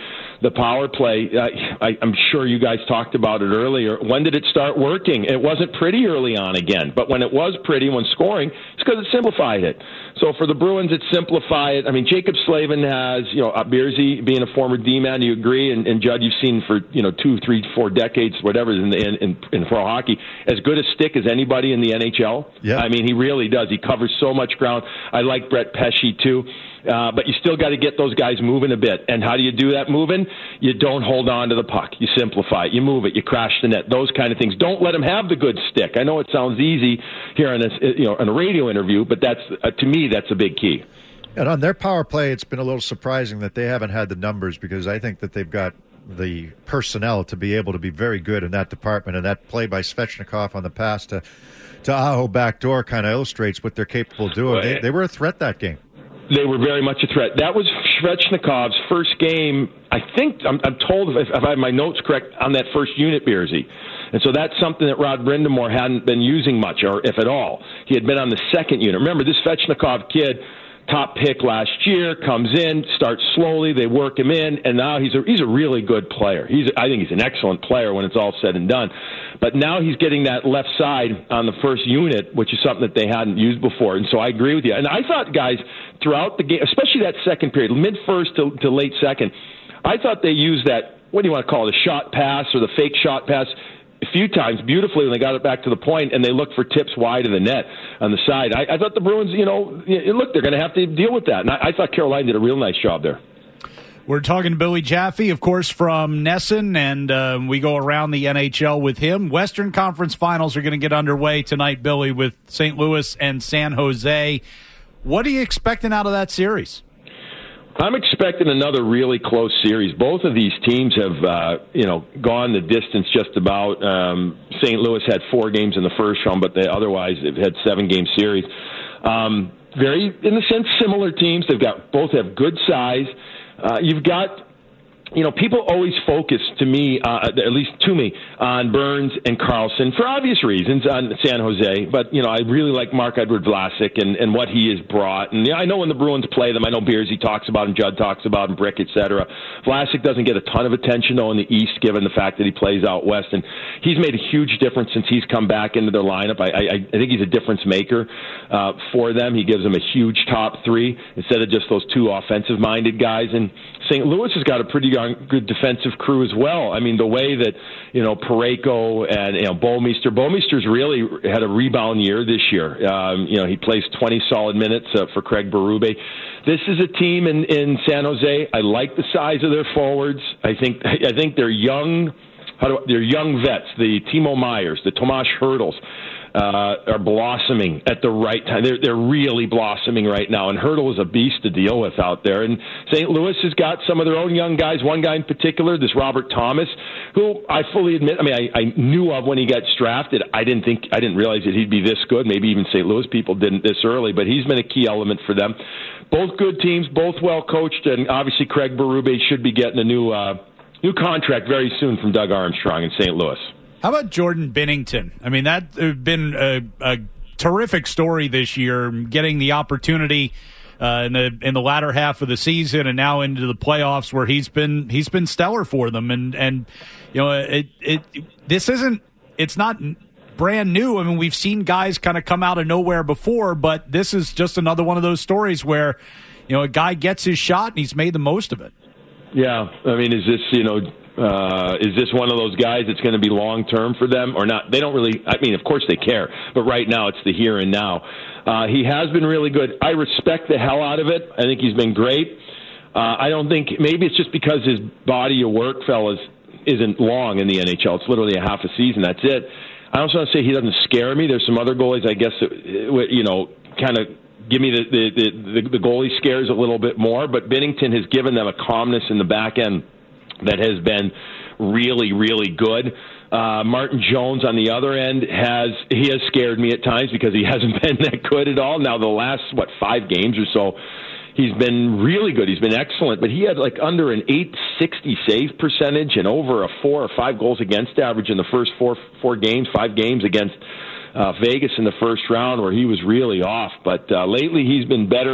the power play, uh, I, I'm sure you guys talked about it earlier. When did it start working? It wasn't pretty early on again, but when it was pretty when scoring, it's because it simplified it. So for the Bruins, it simplified it. I mean, Jacob Slavin has, you know, uh, Beersy being a former D-man, you agree, and, and Judd, you've seen for, you know, two, three, four decades, whatever, in, in, in, in pro hockey, as good a stick as anybody in the N H L. Yeah. I mean, he really does. He covers so much ground. I like Brett Pesce, too. Uh, but you still got to get those guys moving a bit. And how do you do that moving? You don't hold on to the puck. You simplify it. You move it. You crash the net. Those kind of things. Don't let them have the good stick. I know it sounds easy here on a, you know, on a radio interview, but that's uh, to me, that's a big key. And on their power play, it's been a little surprising that they haven't had the numbers, because I think that they've got the personnel to be able to be very good in that department. And that play by Svechnikov on the pass to, to Aho backdoor kind of illustrates what they're capable of doing. They, they were a threat that game. They were very much a threat. That was Svechnikov's first game, I think, I'm, I'm told, if, if I have my notes correct, on that first unit, Beersy. And so that's something that Rod Brindamore hadn't been using much, or if at all. He had been on the second unit. Remember, this Svechnikov kid, top pick last year, comes in, starts slowly, they work him in, and now he's a he's a really good player. He's I think he's an excellent player when it's all said and done. But now he's getting that left side on the first unit, which is something that they hadn't used before. And so I agree with you. And I thought, guys, throughout the game, especially that second period, mid-first to, to late second, I thought they used that, what do you want to call it, a shot pass or the fake shot pass, a few times beautifully when they got it back to the point, and they looked for tips wide of the net on the side. I, I thought the Bruins, you know, look, they're going to have to deal with that. And I, I thought Carolina did a real nice job there. We're talking to Billy Jaffe, of course, from Nesson, and uh, we go around the N H L with him. Western Conference Finals are going to get underway tonight, Billy, with Saint Louis and San Jose. What are you expecting out of that series? I'm expecting another really close series. Both of these teams have, uh, you know, gone the distance just about. Um, Saint Louis had four games in the first round, but they otherwise they've had seven-game series. Um, very, in a sense, similar teams. They've got both have good size. Uh, you've got, you know, people always focus to me, uh, at least to me, on Burns and Carlson for obvious reasons on San Jose. But, you know, I really like Marc-Edouard Vlasic and, and what he has brought. And yeah, I know when the Bruins play them, I know Beersy talks about him, Judd talks about him, Brick, et cetera. Vlasic doesn't get a ton of attention, though, in the East, given the fact that he plays out West. And he's made a huge difference since he's come back into their lineup. I, I, I think he's a difference maker uh, for them. He gives them a huge top three instead of just those two offensive-minded guys. And Saint Louis has got a pretty good defensive crew as well. I mean, the way that, you know, Parayko and, you know, Bouwmeester. Bouwmeester's really had a rebound year this year. Um, you know, he plays twenty solid minutes uh, for Craig Berube. This is a team in, in San Jose. I like the size of their forwards. I think I think they're young. How do they're young vets? The Timo Myers, the Tomas Hurdles. Uh, are blossoming at the right time. They're they're really blossoming right now, and Hurdle is a beast to deal with out there. And Saint Louis has got some of their own young guys. One guy in particular, this Robert Thomas, who I fully admit, I mean, I, I knew of when he got drafted. I didn't think, I didn't realize that he'd be this good. Maybe even Saint Louis people didn't this early, but he's been a key element for them. Both good teams, both well coached, and obviously Craig Berube should be getting a new uh, new contract very soon from Doug Armstrong in Saint Louis. How about Jordan Binnington? I mean, that's been a, a terrific story this year, getting the opportunity uh, in the in the latter half of the season and now into the playoffs, where he's been he's been stellar for them. And and you know, it it this isn't it's not brand new. I mean, we've seen guys kind of come out of nowhere before, but this is just another one of those stories where, you know, a guy gets his shot and he's made the most of it. Yeah, I mean, is this, you know, uh, is this one of those guys that's going to be long-term for them or not? They don't really, I mean, of course they care, but right now it's the here and now. Uh, he has been really good. I respect the hell out of it. I think he's been great. Uh, I don't think, maybe it's just because his body of work, fellas, isn't long in the N H L. It's literally a half a season, that's it. I also want to say he doesn't scare me. There's some other goalies, I guess, that, you know, kind of give me the, the, the, the goalie scares a little bit more, but Binnington has given them a calmness in the back end that has been really, really good. Uh, Martin Jones on the other end has, he has scared me at times because he hasn't been that good at all. Now the last, what, five games or so, he's been really good. He's been excellent, but he had like under an eight sixty save percentage and over a four or five goals against average in the first four, four games, five games against Uh, Vegas in the first round, where he was really off. But uh, lately he's been better.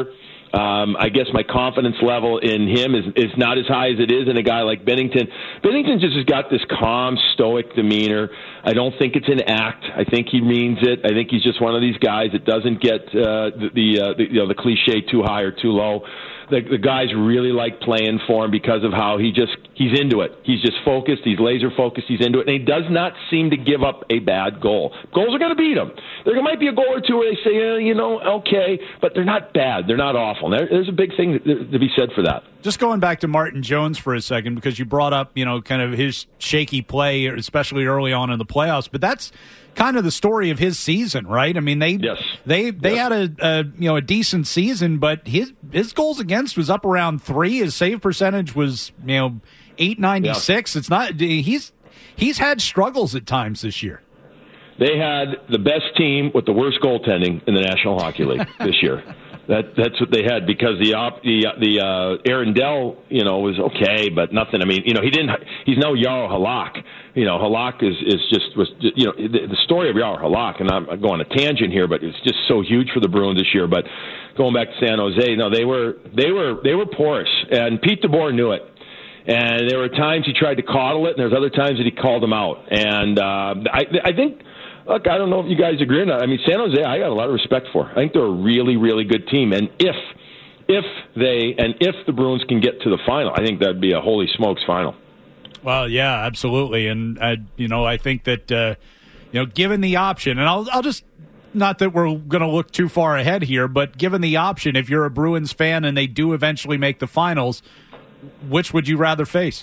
Um, I guess my confidence level in him is, is not as high as it is in a guy like Binnington. Binnington just has got this calm, stoic demeanor. I don't think it's an act. I think he means it. I think he's just one of these guys that doesn't get uh, the, the, uh, the you know the cliche too high or too low. The, the guys really like playing for him because of how he just he's into it. He's just focused. He's laser focused. He's into it, and he does not seem to give up a bad goal. Goals are going to beat him. There might be a goal or two where they say, eh, you know, okay, but they're not bad. They're not awful. There, there's a big thing to be said for that. Just going back to Martin Jones for a second, because you brought up, you know, kind of his shaky play, especially early on in the playoffs, but that's kind of the story of his season, right? I mean, they yes. they they yes. had a, a you know a decent season, but his his goals against was up around three. His save percentage was you know eight ninety six. Yeah. It's not he's he's had struggles at times this year. They had the best team with the worst goaltending in the National Hockey League this year. That that's what they had because the op, the the uh, Aaron Dell, you know, was okay, but nothing. I mean, you know, he didn't. He's no Jaro Halak. You know, Halak is is just was you know the, the story of Jaro Halak, and I'm going on a tangent here, but it's just so huge for the Bruins this year. But going back to San Jose, no, they were they were they were porous, and Pete DeBoer knew it. And there were times he tried to coddle it, and there's other times that he called them out. And uh, I I think. Look, I don't know if you guys agree or not. I mean, San Jose, I got a lot of respect for. I think they're a really, really good team. And if if they and if the Bruins can get to the final, I think that'd be a holy smokes final. Well, yeah, absolutely. And, uh, you know, I think that, uh, you know, given the option, and I'll, I'll just, not that we're going to look too far ahead here, but given the option, if you're a Bruins fan and they do eventually make the finals, which would you rather face?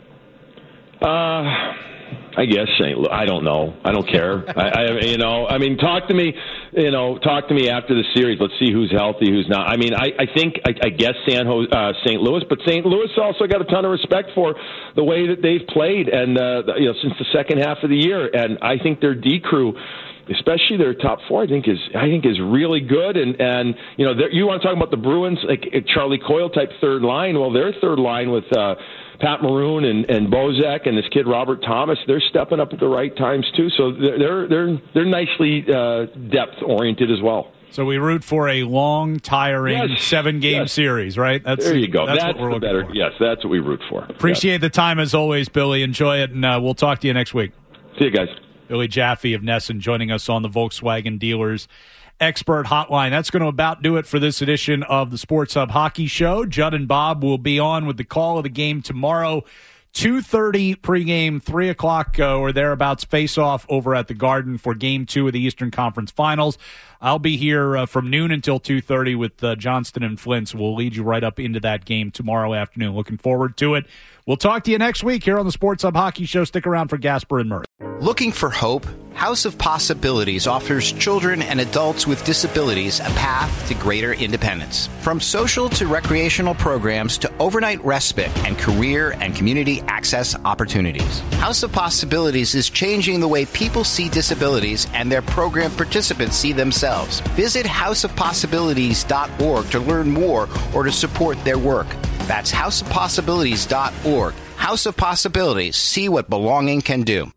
Uh... I guess Saint Louis. I don't know. I don't care. I, I, you know, I mean, talk to me. You know, talk to me after the series. Let's see who's healthy, who's not. I mean, I, I think I, I guess San Jose, uh, Saint Louis, but Saint Louis also got a ton of respect for the way that they've played, and uh, you know, since the second half of the year. And I think their D crew, especially their top four, I think is I think is really good. And and you know, you want to talk about the Bruins, like a Charlie Coyle type third line? Well, their third line with. Uh, Pat Maroon and, and Bozak and this kid Robert Thomas, they're stepping up at the right times too. So they're they're they're nicely uh, depth oriented as well. So we root for a long, tiring yes. seven game yes. series, right? That's, there you go. That's, that's what we're looking better. for. Yes, that's what we root for. Appreciate yes. the time as always, Billy. Enjoy it, and uh, we'll talk to you next week. See you guys. Billy Jaffe of Nesson joining us on the Volkswagen Dealers Expert Hotline. That's going to about do it for this edition of the Sports Hub Hockey Show. Judd and Bob will be on with the call of the game tomorrow. two thirty pregame, three o'clock uh, or thereabouts face-off over at the Garden for Game two of the Eastern Conference Finals. I'll be here uh, from noon until two thirty with uh, Johnston and Flint, so we'll lead you right up into that game tomorrow afternoon. Looking forward to it. We'll talk to you next week here on the Sports Hub Hockey Show. Stick around for Gasper and Murray. Looking for hope? House of Possibilities offers children and adults with disabilities a path to greater independence. From social to recreational programs to overnight respite and career and community access opportunities. House of Possibilities is changing the way people see disabilities and their program participants see themselves. Visit house of possibilities dot org to learn more or to support their work. That's house of possibilities dot org. House of Possibilities. See what belonging can do.